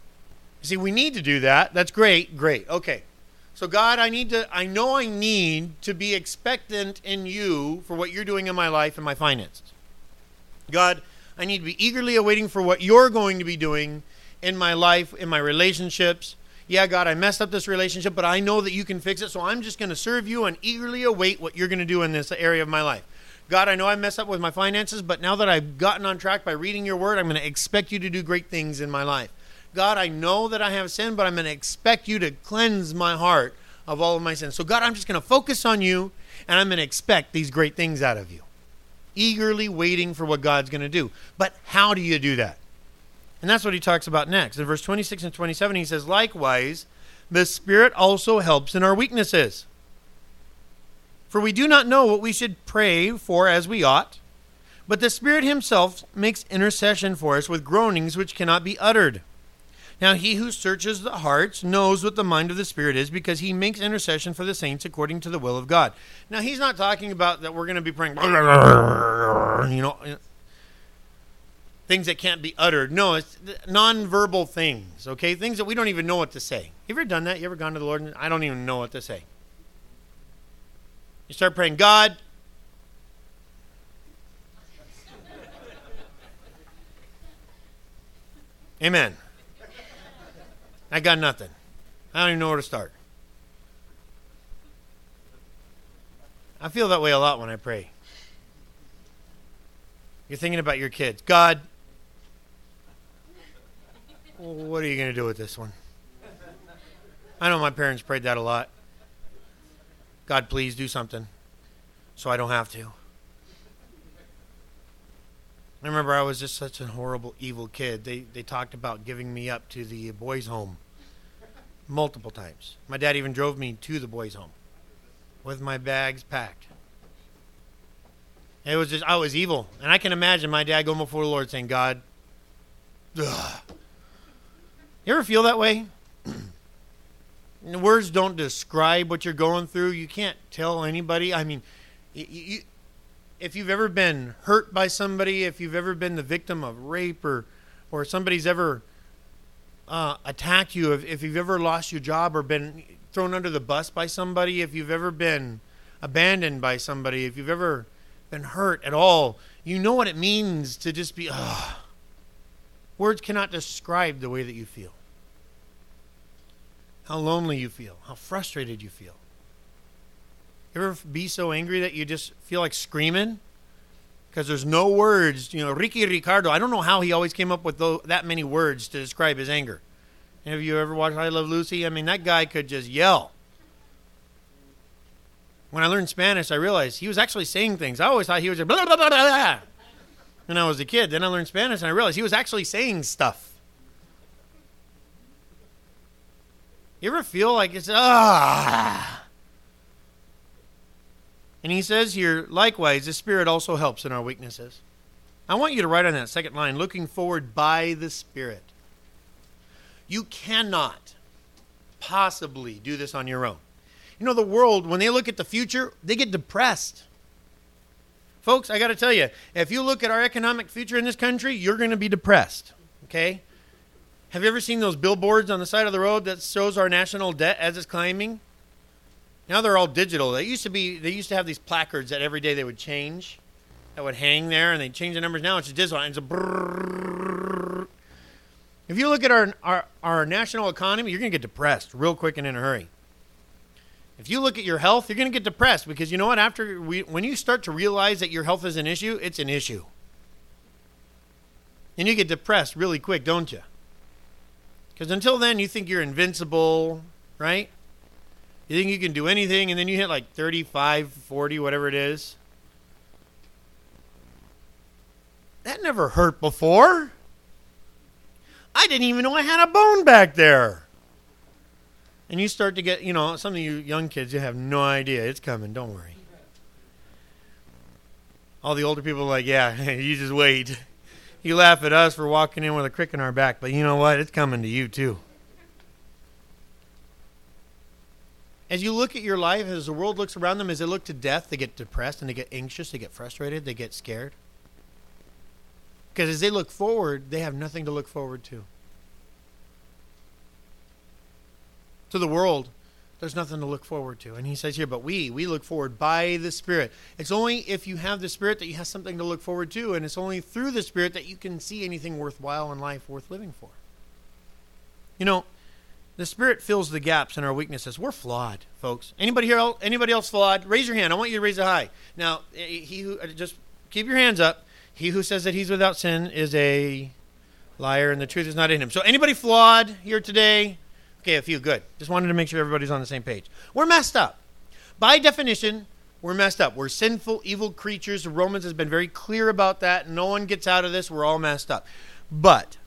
You see, we need to do that. That's great. Great. Okay. So God, I know I need to be expectant in you for what you're doing in my life and my finances. God, I need to be eagerly awaiting for what you're going to be doing in my life, in my relationships. Yeah, God, I messed up this relationship, but I know that you can fix it, so I'm just going to serve you and eagerly await what you're going to do in this area of my life. God, I know I messed up with my finances, but now that I've gotten on track by reading your word, I'm going to expect you to do great things in my life. God, I know that I have sinned, but I'm going to expect you to cleanse my heart of all of my sins. So God, I'm just going to focus on you, and I'm going to expect these great things out of you. Eagerly waiting for what God's going to do. But how do you do that? And that's what he talks about next. In verse 26 and 27, he says, likewise, the Spirit also helps in our weaknesses. For we do not know what we should pray for as we ought, but the Spirit himself makes intercession for us with groanings which cannot be uttered. Now he who searches the hearts knows what the mind of the Spirit is, because he makes intercession for the saints according to the will of God. Now he's not talking about that we're going to be praying, things that can't be uttered. No, it's nonverbal things, okay? Things that we don't even know what to say. You ever done that? You ever gone to the Lord and I don't even know what to say? You start praying, God, amen. I got nothing. I don't even know where to start. I feel that way a lot when I pray. You're thinking about your kids. God, what are you going to do with this one? I know my parents prayed that a lot. God, please do something so I don't have to. I remember I was just such a horrible, evil kid. They talked about giving me up to the boys' home multiple times. My dad even drove me to the boys' home with my bags packed. It was just, I was evil. And I can imagine my dad going before the Lord saying, God, ugh. You ever feel that way? Words don't describe what you're going through. You can't tell anybody. I mean, if you've ever been hurt by somebody, if you've ever been the victim of rape or somebody's ever attacked you, if you've ever lost your job or been thrown under the bus by somebody, if you've ever been abandoned by somebody, if you've ever been hurt at all, you know what it means to just be, words cannot describe the way that you feel. How lonely you feel, how frustrated you feel. You ever be so angry that you just feel like screaming? Because there's no words. You know, Ricky Ricardo, I don't know how he always came up with that many words to describe his anger. Have you ever watched I Love Lucy? I mean, that guy could just yell. When I learned Spanish, I realized he was actually saying things. I always thought he was just blah, blah, blah, blah, blah. When I was a kid. Then I learned Spanish and I realized he was actually saying stuff. You ever feel like it's, And he says here, likewise, the Spirit also helps in our weaknesses. I want you to write on that second line, looking forward by the Spirit. You cannot possibly do this on your own. You know, the world, when they look at the future, they get depressed. Folks, I got to tell you, if you look at our economic future in this country, you're going to be depressed, okay? Have you ever seen those billboards on the side of the road that shows our national debt as it's climbing? Now they're all digital. They used to have these placards that every day they would change, that would hang there, and they'd change the numbers. Now it's digital, and it's a brrrr. If you look at our national economy, you're going to get depressed real quick and in a hurry. If you look at your health, you're going to get depressed because you know what? When you start to realize that your health is an issue, it's an issue. And you get depressed really quick, don't you? Because until then, you think you're invincible, right? You think you can do anything, and then you hit like 35, 40, whatever it is. That never hurt before. I didn't even know I had a bone back there. And you start to get, some of you young kids, you have no idea. It's coming, don't worry. All the older people are like, yeah, you just wait. You laugh at us for walking in with a crick in our back, but you know what? It's coming to you too. As you look at your life, as the world looks around them, as they look to death, they get depressed and they get anxious, they get frustrated, they get scared. Because as they look forward, they have nothing to look forward to. To the world, there's nothing to look forward to. And he says here, but we look forward by the Spirit. It's only if you have the Spirit that you have something to look forward to, and it's only through the Spirit that you can see anything worthwhile in life worth living for. You know, the Spirit fills the gaps in our weaknesses. We're flawed, folks. Anybody here? Anybody else flawed? Raise your hand. I want you to raise it high. Now, he who just keep your hands up. He who says that he's without sin is a liar, and the truth is not in him. So, anybody flawed here today? Okay, a few. Good. Just wanted to make sure everybody's on the same page. We're messed up. By definition, we're messed up. We're sinful, evil creatures. Romans has been very clear about that. No one gets out of this. We're all messed up. But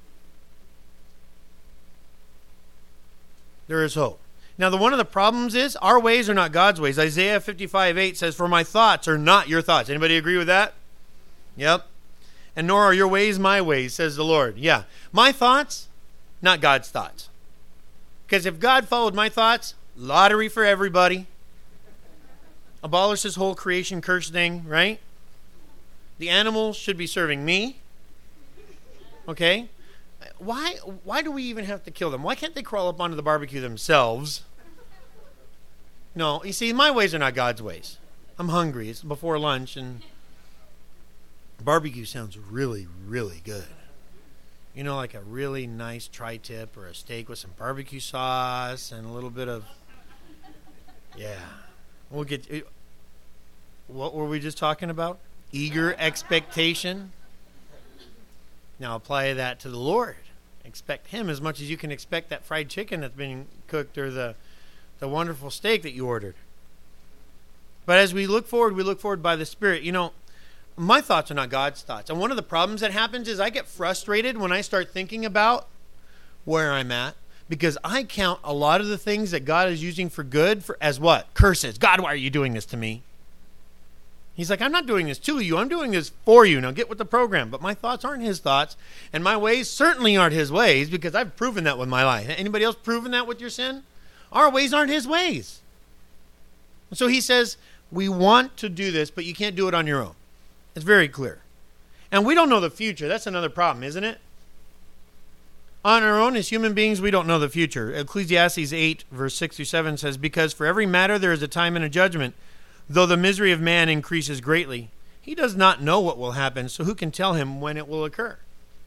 there is hope. Now, one of the problems is our ways are not God's ways. Isaiah 55:8 says, "For my thoughts are not your thoughts." Anybody agree with that? Yep. "And nor are your ways my ways," says the Lord. Yeah. My thoughts, not God's thoughts. Because if God followed my thoughts, lottery for everybody. Abolish this whole creation curse thing, right? The animals should be serving me. Okay? Why do we even have to kill them? Why can't they crawl up onto the barbecue themselves? No, you see, my ways are not God's ways. I'm hungry. It's before lunch, and barbecue sounds really, really good. You know, like a really nice tri-tip or a steak with some barbecue sauce and a little bit of, yeah. We'll get, what were we just talking about? Eager expectation. Now apply that to the Lord. Expect Him as much as you can expect that fried chicken that's been cooked or the wonderful steak that you ordered. But as we look forward by the Spirit. You know, my thoughts are not God's thoughts. And one of the problems that happens is I get frustrated when I start thinking about where I'm at, because I count a lot of the things that God is using for good as what? Curses. God, why are you doing this to me? He's like, I'm not doing this to you. I'm doing this for you. Now get with the program. But my thoughts aren't His thoughts, and my ways certainly aren't His ways, because I've proven that with my life. Anybody else proven that with your sin? Our ways aren't His ways. So He says, we want to do this, but you can't do it on your own. It's very clear. And we don't know the future. That's another problem, isn't it? On our own, as human beings, we don't know the future. Ecclesiastes 8, verse 6 through 7 says, "Because for every matter there is a time and a judgment. Though the misery of man increases greatly, he does not know what will happen, so who can tell him when it will occur?"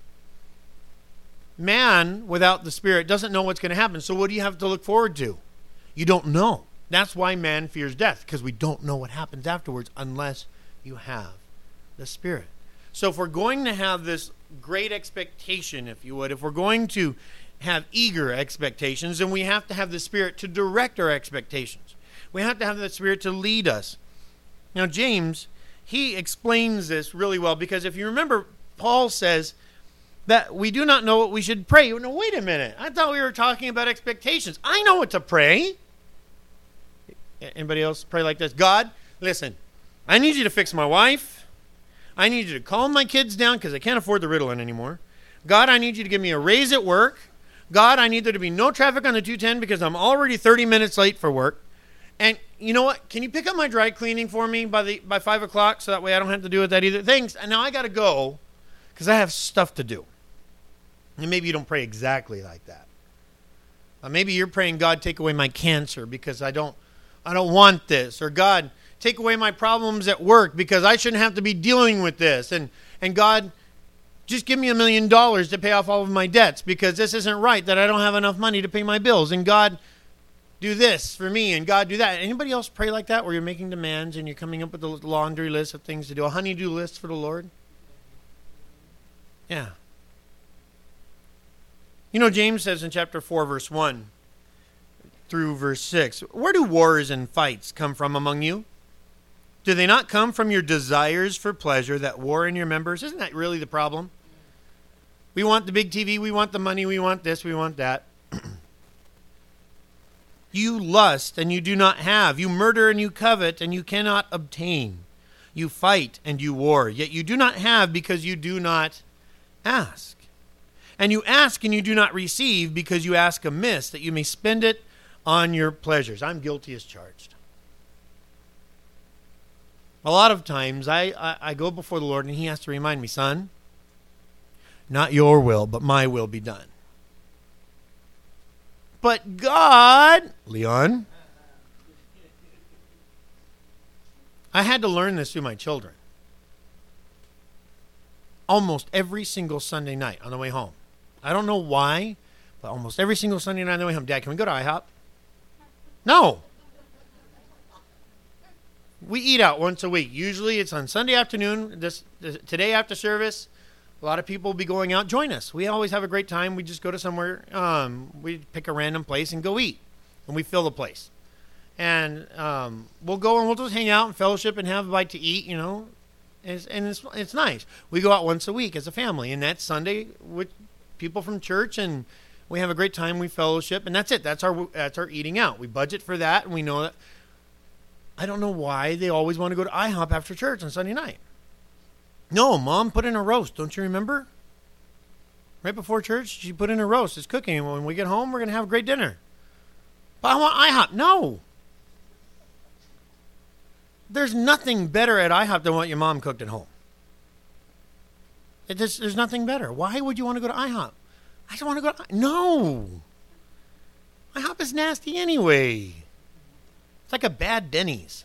Man, without the Spirit, doesn't know what's going to happen. So what do you have to look forward to? You don't know. That's why man fears death, because we don't know what happens afterwards unless you have the Spirit. So if we're going to have this great expectation, if you would, if we're going to have eager expectations, then we have to have the Spirit to direct our expectations. We have to have the Spirit to lead us. Now, James, he explains this really well, because if you remember, Paul says that we do not know what we should pray. No, wait a minute. I thought we were talking about expectations. I know what to pray. Anybody else pray like this? God, listen, I need you to fix my wife. I need you to calm my kids down because I can't afford the Ritalin anymore. God, I need you to give me a raise at work. God, I need there to be no traffic on the 210 because I'm already 30 minutes late for work. And you know what? Can you pick up my dry cleaning for me by 5 o'clock so that way I don't have to do that either? Thanks. And now I got to go because I have stuff to do. And maybe you don't pray exactly like that. Maybe you're praying, God, take away my cancer because I don't want this. Or God, take away my problems at work because I shouldn't have to be dealing with this. And God, just give me $1 million to pay off all of my debts because this isn't right that I don't have enough money to pay my bills. And God, do this for me, and God, do that. Anybody else pray like that, where you're making demands and you're coming up with a laundry list of things to do, a honey-do list for the Lord? Yeah. You know, James says in chapter 4, verse 1 through verse 6, "Where do wars and fights come from among you? Do they not come from your desires for pleasure that war in your members?" Isn't that really the problem? We want the big TV, we want the money, we want this, we want that. "You lust and you do not have. You murder and you covet and you cannot obtain. You fight and you war, yet you do not have because you do not ask. And you ask and you do not receive because you ask amiss, that you may spend it on your pleasures." I'm guilty as charged. A lot of times I go before the Lord and He has to remind me, "Son, not your will, but my will be done." But God, Leon, I had to learn this through my children. Almost every single Sunday night on the way home. I don't know why, but almost every single Sunday night on the way home, Dad, can we go to IHOP? No. We eat out once a week. Usually it's on Sunday afternoon. Today after service, a lot of people will be going out. Join us. We always have a great time. We just go to somewhere. We pick a random place and go eat. And we fill the place. And we'll go and we'll just hang out and fellowship and have a bite to eat, you know. It's nice. We go out once a week as a family. And that's Sunday with people from church. And we have a great time. We fellowship. And that's it. That's our eating out. We budget for that. And we know that. I don't know why they always want to go to IHOP after church on Sunday night. No, Mom put in a roast. Don't you remember? Right before church, she put in a roast. It's cooking. And when we get home, we're going to have a great dinner. But I want IHOP. No. There's nothing better at IHOP than what your mom cooked at home. There's nothing better. Why would you want to go to IHOP? I don't want to go to IHOP. No. IHOP is nasty anyway. It's like a bad Denny's.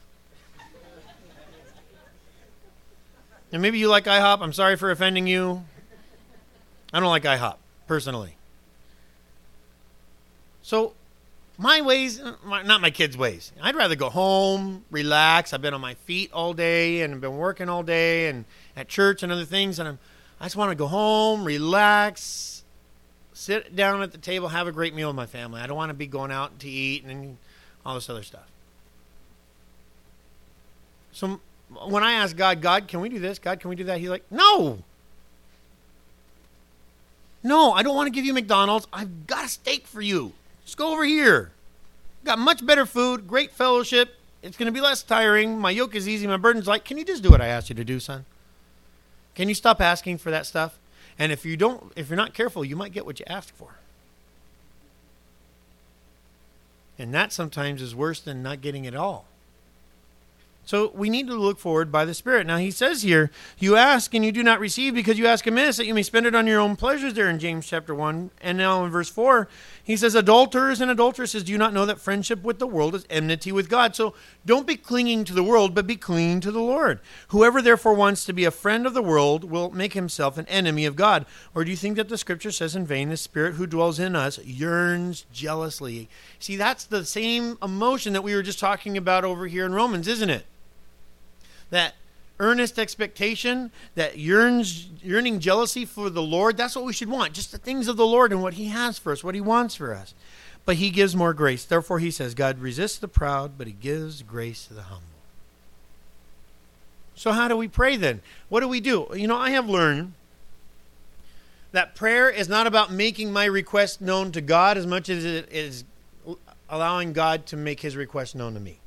And maybe you like IHOP. I'm sorry for offending you. I don't like IHOP, personally. So, my ways, not my kids' ways. I'd rather go home, relax. I've been on my feet all day and I've been working all day and at church and other things. And I just want to go home, relax, sit down at the table, have a great meal with my family. I don't want to be going out to eat and all this other stuff. So when I ask God, can we do this? God, can we do that? He's like, no. No, I don't want to give you McDonald's. I've got a steak for you. Just go over here. Got much better food, great fellowship. It's going to be less tiring. My yoke is easy. My burden's light. Can you just do what I asked you to do, son? Can you stop asking for that stuff? And if you're not careful, you might get what you asked for. And that sometimes is worse than not getting it all. So we need to look forward by the Spirit. Now he says here, you ask and you do not receive because you ask amiss that you may spend it on your own pleasures there in James chapter 1. And now in verse 4, he says, adulterers and adulteresses, do you not know that friendship with the world is enmity with God? So don't be clinging to the world, but be clinging to the Lord. Whoever therefore wants to be a friend of the world will make himself an enemy of God. Or do you think that the scripture says in vain, the Spirit who dwells in us yearns jealously? See, that's the same emotion that we were just talking about over here in Romans, isn't it? That earnest expectation, that yearning jealousy for the Lord, that's what we should want. Just the things of the Lord and what he has for us, what he wants for us. But he gives more grace. Therefore, he says, God resists the proud, but he gives grace to the humble. So how do we pray then? What do we do? You know, I have learned that prayer is not about making my request known to God as much as it is allowing God to make his request known to me.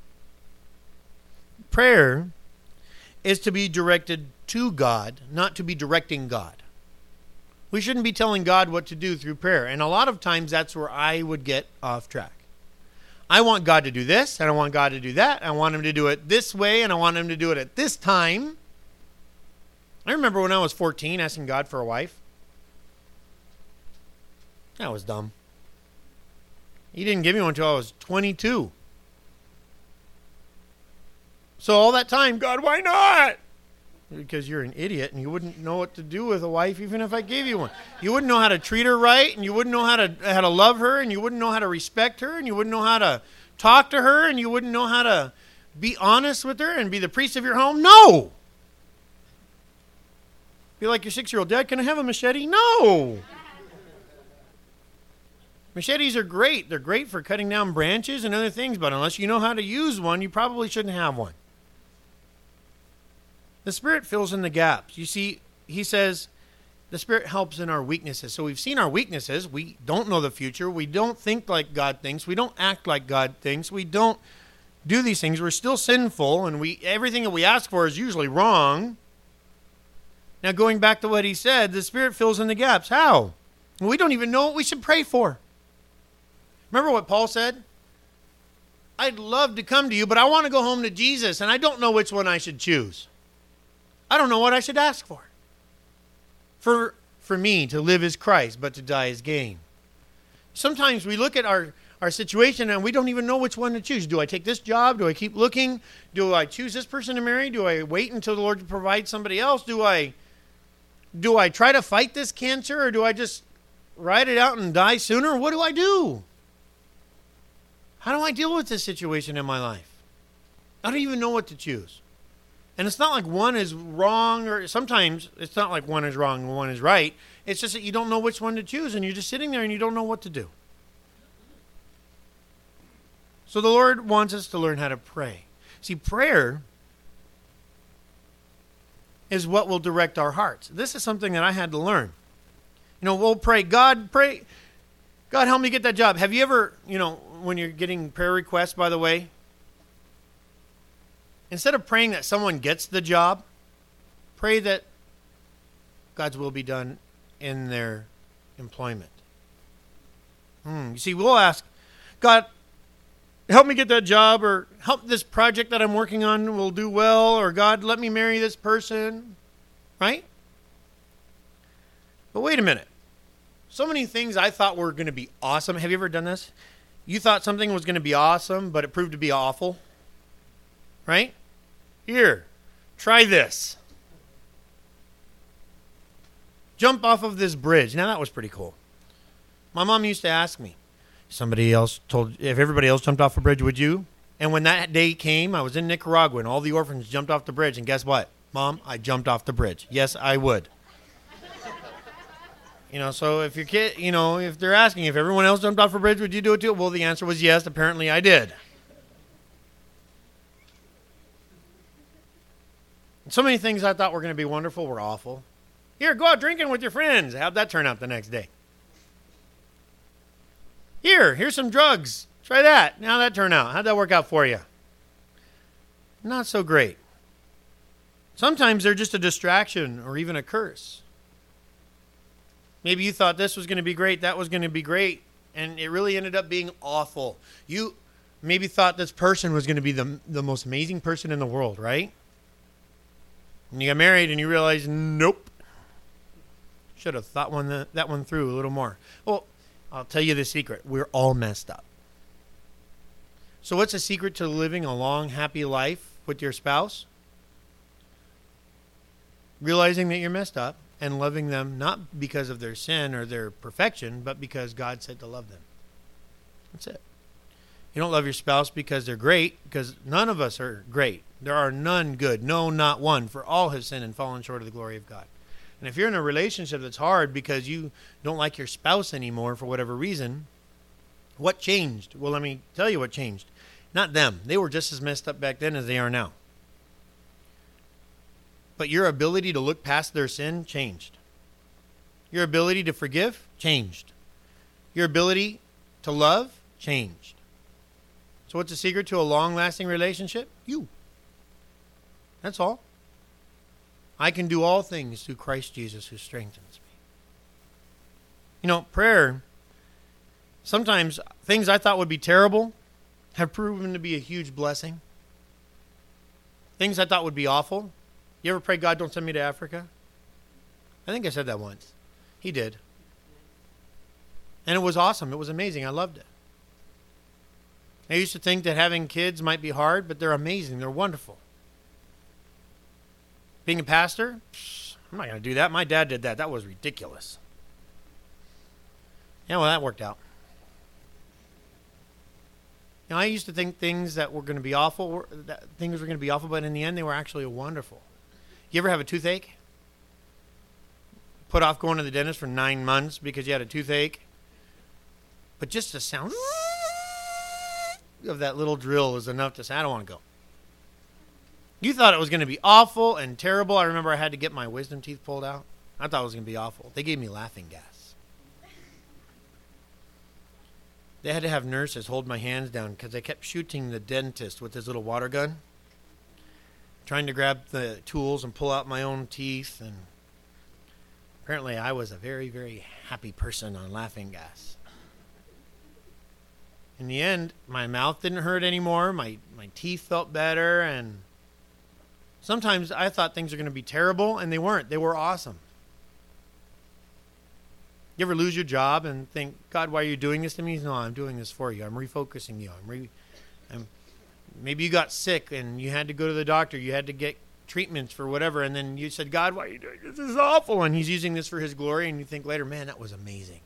Prayer is to be directed to God, not to be directing God. We shouldn't be telling God what to do through prayer. And a lot of times that's where I would get off track. I want God to do this, and I want God to do that. I want him to do it this way, and I want him to do it at this time. I remember when I was 14 asking God for a wife. That was dumb. He didn't give me one until I was 22. So all that time, God, why not? Because you're an idiot and you wouldn't know what to do with a wife even if I gave you one. You wouldn't know how to treat her right, and you wouldn't know how to love her, and you wouldn't know how to respect her, and you wouldn't know how to talk to her, and you wouldn't know how to be honest with her and be the priest of your home. No! Be like your 6-year-old, Dad, can I have a machete? No! Machetes are great. They're great for cutting down branches and other things, but unless you know how to use one, you probably shouldn't have one. The Spirit fills in the gaps. You see, he says the Spirit helps in our weaknesses. So we've seen our weaknesses. We don't know the future. We don't think like God thinks. We don't act like God thinks. We don't do these things. We're still sinful, and everything that we ask for is usually wrong. Now, going back to what he said, the Spirit fills in the gaps. How? We don't even know what we should pray for. Remember what Paul said? I'd love to come to you, but I want to go home to Jesus, and I don't know which one I should choose. I don't know what I should ask for. For me, to live is Christ, but to die is gain. Sometimes we look at our situation and we don't even know which one to choose. Do I take this job? Do I keep looking? Do I choose this person to marry? Do I wait until the Lord provides somebody else? Do I try to fight this cancer, or do I just ride it out and die sooner? What do I do? How do I deal with this situation in my life? I don't even know what to choose. And it's not like one is wrong, or sometimes it's not like one is wrong and one is right. It's just that you don't know which one to choose, and you're just sitting there and you don't know what to do. So the Lord wants us to learn how to pray. See, prayer is what will direct our hearts. This is something that I had to learn. We'll pray, God, help me get that job. Have you ever, when you're getting prayer requests, by the way, instead of praying that someone gets the job, pray that God's will be done in their employment. You see, we'll ask, God, help me get that job, or help this project that I'm working on will do well, or God, let me marry this person, right? But wait a minute. So many things I thought were going to be awesome. Have you ever done this? You thought something was going to be awesome, but it proved to be awful, right? Here, try this. Jump off of this bridge. Now, that was pretty cool. My mom used to ask me, if everybody else jumped off a bridge, would you? And when that day came, I was in Nicaragua, and all the orphans jumped off the bridge. And guess what? Mom, I jumped off the bridge. Yes, I would. So if your kid, if they're asking if everyone else jumped off a bridge, would you do it too? Well, the answer was yes. Apparently, I did. So many things I thought were going to be wonderful were awful. Here, go out drinking with your friends. How'd that turn out the next day? Here's some drugs. Try that. How'd that turn out? How'd that work out for you? Not so great. Sometimes they're just a distraction or even a curse. Maybe you thought this was going to be great, that was going to be great, and it really ended up being awful. You maybe thought this person was going to be the most amazing person in the world, right? And you got married and you realized, nope. Should have thought that one through a little more. Well, I'll tell you the secret. We're all messed up. So what's the secret to living a long, happy life with your spouse? Realizing that you're messed up and loving them not because of their sin or their perfection, but because God said to love them. That's it. You don't love your spouse because they're great, because none of us are great. There are none good, no, not one, for all have sinned and fallen short of the glory of God. And if you're in a relationship that's hard because you don't like your spouse anymore for whatever reason, what changed? Well, let me tell you what changed. Not them. They were just as messed up back then as they are now. But your ability to look past their sin changed. Your ability to forgive changed. Your ability to love changed. So what's the secret to a long-lasting relationship? You. That's all. I can do all things through Christ Jesus who strengthens me. Prayer, sometimes things I thought would be terrible have proven to be a huge blessing. Things I thought would be awful. You ever pray, God, don't send me to Africa? I think I said that once. He did. And it was awesome. It was amazing. I loved it. I used to think that having kids might be hard, but they're amazing. They're wonderful. Being a pastor? I'm not going to do that. My dad did that. That was ridiculous. Yeah, well, that worked out. I used to think things that were going to be awful, but in the end, they were actually wonderful. You ever have a toothache? Put off going to the dentist for 9 months because you had a toothache? But just the sound of that little drill is enough to say, I don't want to go. You thought it was going to be awful and terrible. I remember I had to get my wisdom teeth pulled out. I thought it was going to be awful. They gave me laughing gas. They had to have nurses hold my hands down because I kept shooting the dentist with his little water gun, trying to grab the tools and pull out my own teeth. And apparently I was a very, very happy person on laughing gas. In the end, my mouth didn't hurt anymore. My teeth felt better. And sometimes I thought things were going to be terrible, and they weren't. They were awesome. You ever lose your job and think, God, why are you doing this to me? No, I'm doing this for you. I'm refocusing you. Maybe you got sick and you had to go to the doctor. You had to get treatments for whatever. And then you said, God, why are you doing this? This is awful. And he's using this for his glory. And you think later, man, that was amazing.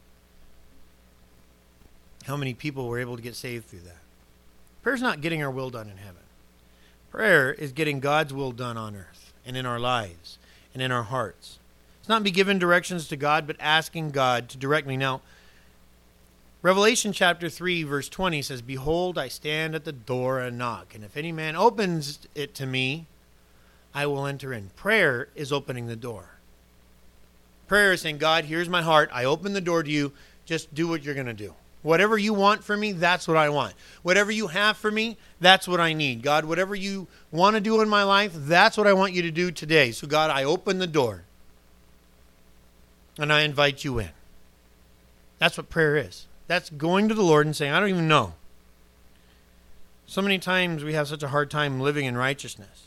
How many people were able to get saved through that? Prayer's not getting our will done in heaven. Prayer is getting God's will done on earth and in our lives and in our hearts. It's not be giving directions to God, but asking God to direct me. Now, Revelation chapter 3, verse 20 says, Behold, I stand at the door and knock, and if any man opens it to me, I will enter in. Prayer is opening the door. Prayer is saying, God, here's my heart. I open the door to you. Just do what you're going to do. Whatever you want for me, that's what I want. Whatever you have for me, that's what I need. God, whatever you want to do in my life, that's what I want you to do today. So God, I open the door. And I invite you in. That's what prayer is. That's going to the Lord and saying, I don't even know. So many times we have such a hard time living in righteousness.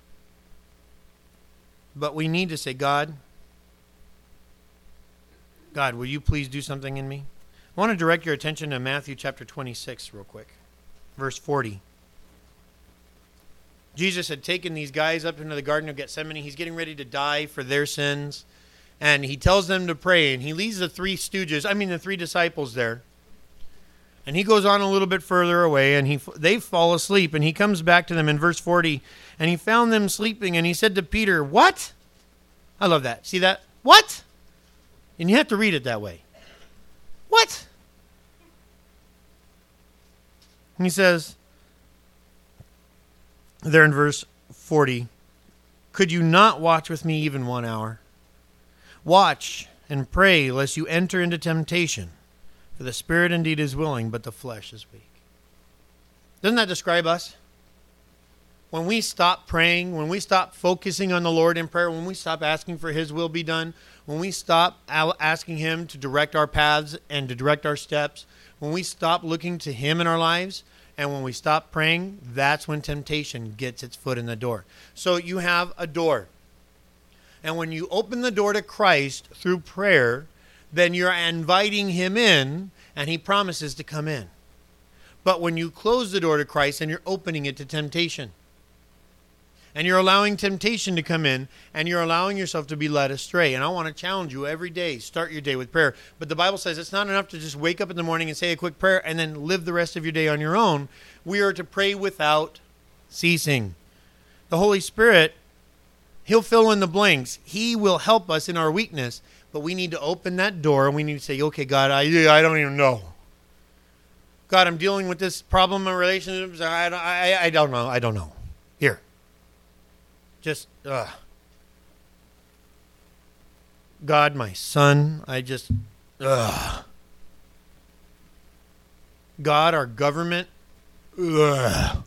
But we need to say, God, will you please do something in me? I want to direct your attention to Matthew chapter 26 real quick. Verse 40. Jesus had taken these guys up into the Garden of Gethsemane. He's getting ready to die for their sins. And he tells them to pray, and he leaves the three disciples there. And he goes on a little bit further away, and they fall asleep, and he comes back to them in verse 40, and he found them sleeping, and he said to Peter, what? I love that. See that? What? And you have to read it that way. What? And he says, there in verse 40, could you not watch with me even 1 hour? Watch and pray lest you enter into temptation. For the spirit indeed is willing, but the flesh is weak. Doesn't that describe us? When we stop praying, when we stop focusing on the Lord in prayer, when we stop asking for His will be done, when we stop asking Him to direct our paths and to direct our steps, when we stop looking to Him in our lives, and when we stop praying, that's when temptation gets its foot in the door. So you have a door. And when you open the door to Christ through prayer, then you're inviting Him in, and He promises to come in. But when you close the door to Christ, then you're opening it to temptation. And you're allowing temptation to come in, and you're allowing yourself to be led astray. And I want to challenge you every day, start your day with prayer. But the Bible says it's not enough to just wake up in the morning and say a quick prayer and then live the rest of your day on your own. We are to pray without ceasing. The Holy Spirit, He'll fill in the blanks. He will help us in our weakness. But we need to open that door, and we need to say, okay, God, I don't even know. God, I'm dealing with this problem in relationships. I don't know. I don't know. Here. Just, God, my son, God, our government, I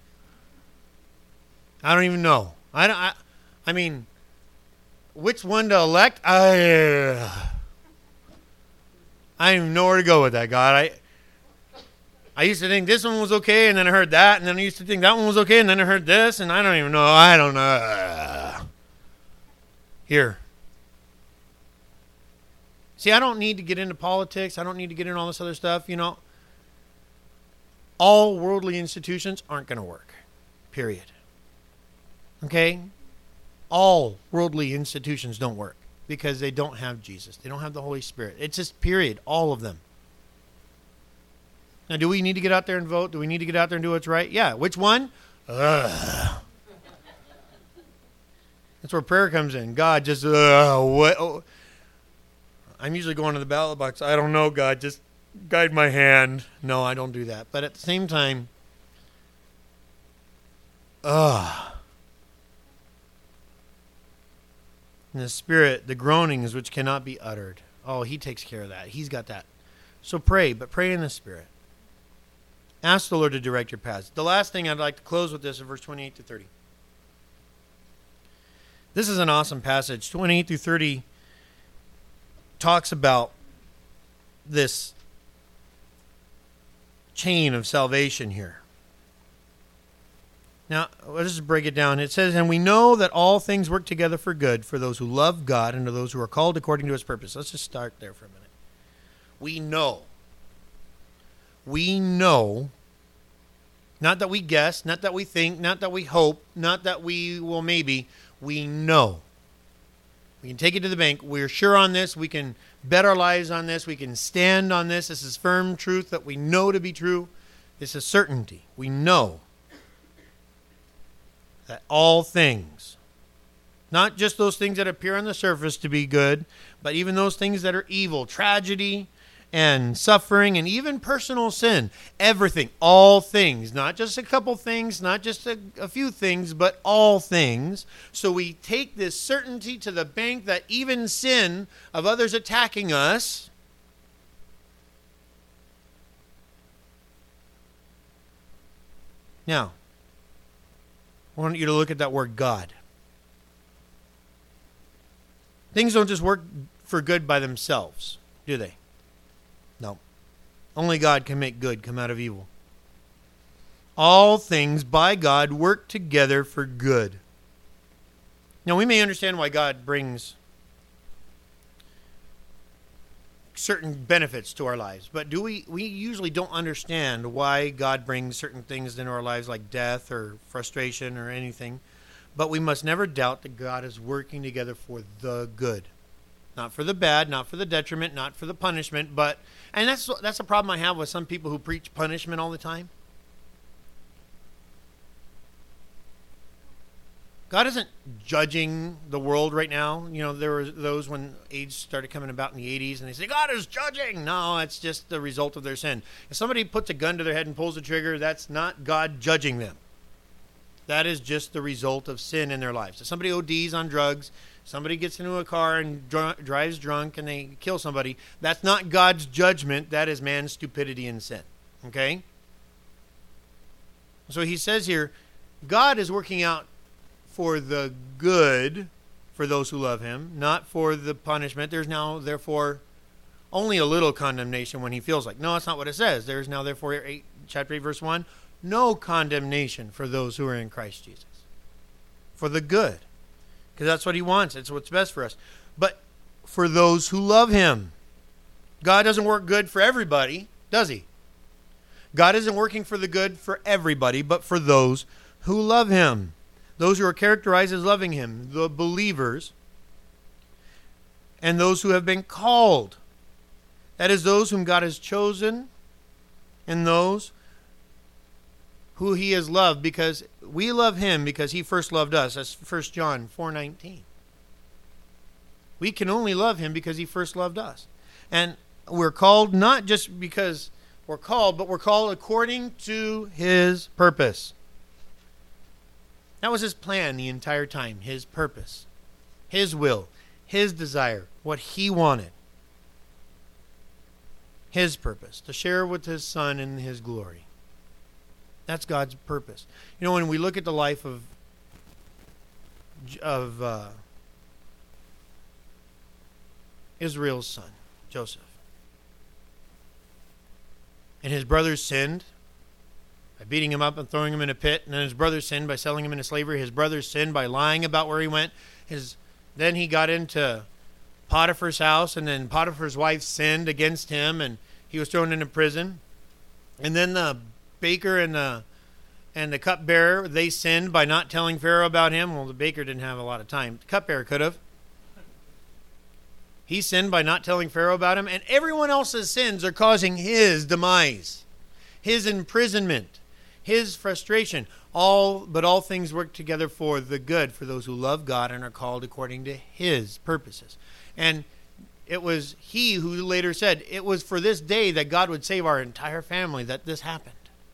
don't even know. I mean, which one to elect? I don't even know where to go with that, God. I used to think this one was okay, and then I heard that, and then I used to think that one was okay, and then I heard this, and I don't even know. I don't know. Here. See, I don't need to get into politics. I don't need to get into all this other stuff. You know, all worldly institutions aren't going to work. Period. Okay? All worldly institutions don't work because they don't have Jesus. They don't have the Holy Spirit. It's just period. All of them. Now, do we need to get out there and vote? Do we need to get out there and do what's right? Yeah. Which one? That's where prayer comes in. God, just, what? Oh. I'm usually going to the ballot box. I don't know, God. Just guide my hand. No, I don't do that. But at the same time, in the Spirit, the groanings which cannot be uttered. Oh, He takes care of that. He's got that. So pray, but pray in the Spirit. Ask the Lord to direct your paths. The last thing I'd like to close with this is verse 28 to 30. This is an awesome passage. 28 through 30 talks about this chain of salvation here. Now, let's just break it down. It says, and we know that all things work together for good for those who love God and to those who are called according to His purpose. Let's just start there for a minute. We know. We know. Not that we guess, not that we think, not that we hope, not that we will maybe. We know. We can take it to the bank. We're sure on this. We can bet our lives on this. We can stand on this. This is firm truth that we know to be true. This is certainty. We know that all things, not just those things that appear on the surface to be good, but even those things that are evil, tragedy and suffering and even personal sin, everything, all things, not just a couple things, not just a few things, but all things. So we take this certainty to the bank that even sin of others attacking us now, I want you to look at that word God. Things don't just work for good by themselves, do they? No. Only God can make good come out of evil. All things by God work together for good. Now, we may understand why God brings certain benefits to our lives, but we usually don't understand why God brings certain things into our lives like death or frustration or anything. But we must never doubt that God is working together for the good. Not for the bad, not for the detriment, not for the punishment, but, and that's a problem I have with some people who preach punishment all the time. God isn't judging the world right now. You know, there were those when AIDS started coming about in the 80s, and they say, God is judging. No, it's just the result of their sin. If somebody puts a gun to their head and pulls the trigger, that's not God judging them. That is just the result of sin in their lives. If somebody ODs on drugs, somebody gets into a car and drives drunk and they kill somebody, that's not God's judgment. That is man's stupidity and sin. Okay? So he says here, God is working out for the good for those who love him, not for the punishment. There's now, therefore, only a little condemnation when he feels like. No, that's not what it says. There's now, therefore, chapter 8, verse 1, no condemnation for those who are in Christ Jesus. For the good. Because that's what he wants. It's what's best for us. But for those who love him. God doesn't work good for everybody, does he? God isn't working for the good for everybody, but for those who love him. Those who are characterized as loving him, the believers, and those who have been called. That is, those whom God has chosen, and those who he has loved, because we love him because he first loved us. That's 1 John 4:19. We can only love him because he first loved us. And we're called not just because we're called, but we're called according to his purpose. That was his plan the entire time, his purpose, his will, his desire, what he wanted. His purpose, to share with his son in his glory. That's God's purpose. You know, when we look at the life of Israel's son, Joseph, and his brothers sinned by beating him up and throwing him in a pit, and then his brothers sinned by selling him into slavery. His brothers sinned by lying about where he went. Then he got into Potiphar's house, and then Potiphar's wife sinned against him, and he was thrown into prison. And then the baker and the cupbearer, they sinned by not telling Pharaoh about him. Well, the baker didn't have a lot of time. The cupbearer could have. He sinned by not telling Pharaoh about him, and everyone else's sins are causing his demise, his imprisonment, his frustration. But all things work together for the good for those who love God and are called according to his purposes. And it was he who later said, it was for this day that God would save our entire family that this happened.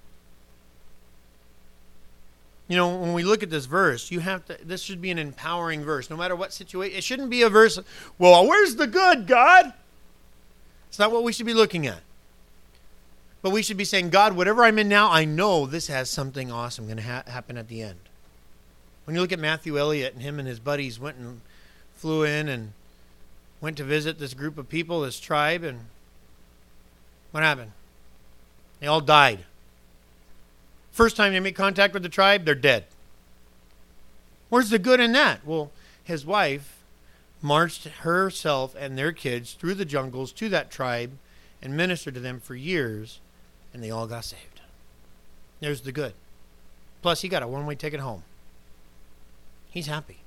You know, when we look at this verse, this should be an empowering verse, no matter what situation. It shouldn't be a verse, well, where's the good, God? It's not what we should be looking at. But we should be saying, God, whatever I'm in now, I know this has something awesome going to happen at the end. When you look at Matthew Elliott and him and his buddies went and flew in and went to visit this group of people, this tribe, and what happened? They all died. First time they make contact with the tribe, they're dead. Where's the good in that? Well, his wife marched herself and their kids through the jungles to that tribe and ministered to them for years, and they all got saved. There's the good. Plus, he got a one-way ticket home. He's happy.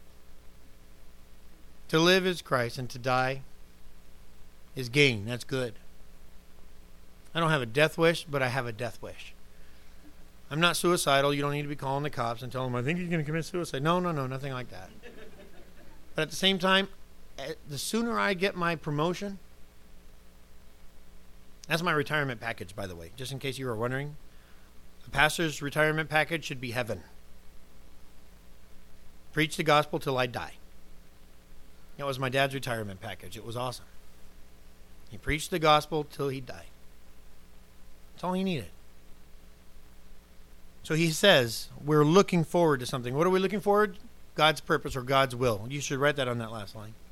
To live is Christ, and to die is gain. That's good. I don't have a death wish, but I have a death wish. I'm not suicidal. You don't need to be calling the cops and telling them, I think he's going to commit suicide. No, nothing like that. But at the same time, the sooner I get my promotion, that's my retirement package, by the way, just in case you were wondering. A pastor's retirement package should be heaven. Preach the gospel till I die. That was my dad's retirement package. It was awesome. He preached the gospel till he died. That's all he needed. So he says, we're looking forward to something. What are we looking forward? God's purpose or God's will. You should write that on that last line.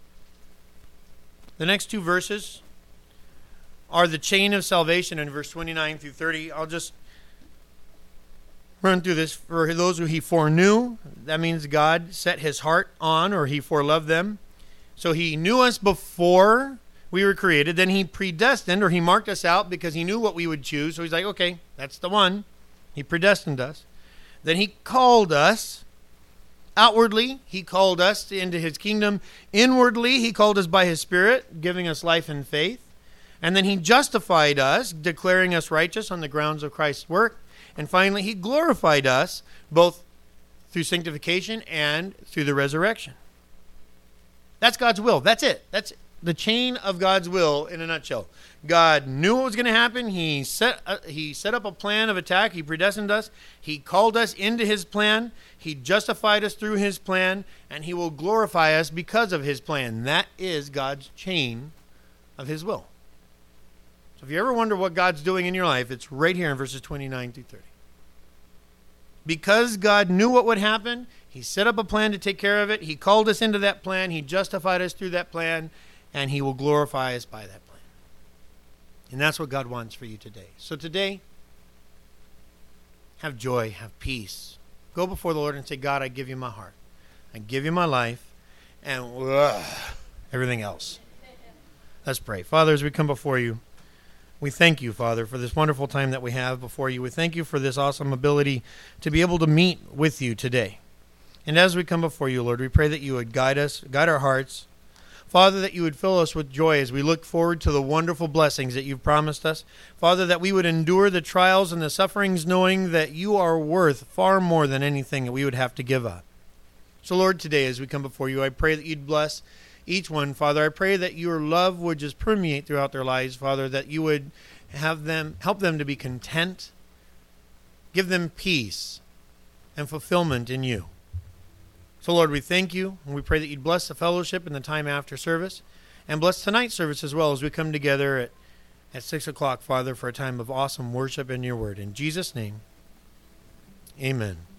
The next two verses are the chain of salvation in verse 29 through 30. I'll just run through this. For those who he foreknew, that means God set his heart on, or he foreloved them. So he knew us before we were created. Then he predestined, or he marked us out because he knew what we would choose. So he's like, okay, that's the one. He predestined us. Then he called us. Outwardly, he called us into his kingdom. Inwardly, he called us by his Spirit, giving us life and faith. And then he justified us, declaring us righteous on the grounds of Christ's work. And finally, he glorified us, both through sanctification and through the resurrection. That's God's will. That's it. That's the chain of God's will in a nutshell. God knew what was going to happen. He set up a plan of attack. He predestined us. He called us into his plan. He justified us through his plan, and he will glorify us because of his plan. That is God's chain of his will. So if you ever wonder what God's doing in your life, it's right here in verses 29 through 30. Because God knew what would happen, he set up a plan to take care of it. He called us into that plan. He justified us through that plan, and he will glorify us by that plan. And that's what God wants for you today. So today, have joy, have peace. Go before the Lord and say, God, I give you my heart. I give you my life, and everything else. Let's pray. Father, as we come before you, we thank you, Father, for this wonderful time that we have before you. We thank you for this awesome ability to be able to meet with you today. And as we come before you, Lord, we pray that you would guide us, guide our hearts. Father, that you would fill us with joy as we look forward to the wonderful blessings that you've promised us. Father, that we would endure the trials and the sufferings knowing that you are worth far more than anything that we would have to give up. So, Lord, today as we come before you, I pray that you'd bless each one. Father, I pray that your love would just permeate throughout their lives. Father, that you would help them to be content, give them peace and fulfillment in you. So, Lord, we thank you, and we pray that you'd bless the fellowship and the time after service, and bless tonight's service as well as we come together at 6 o'clock, Father, for a time of awesome worship in your word. In Jesus' name, amen.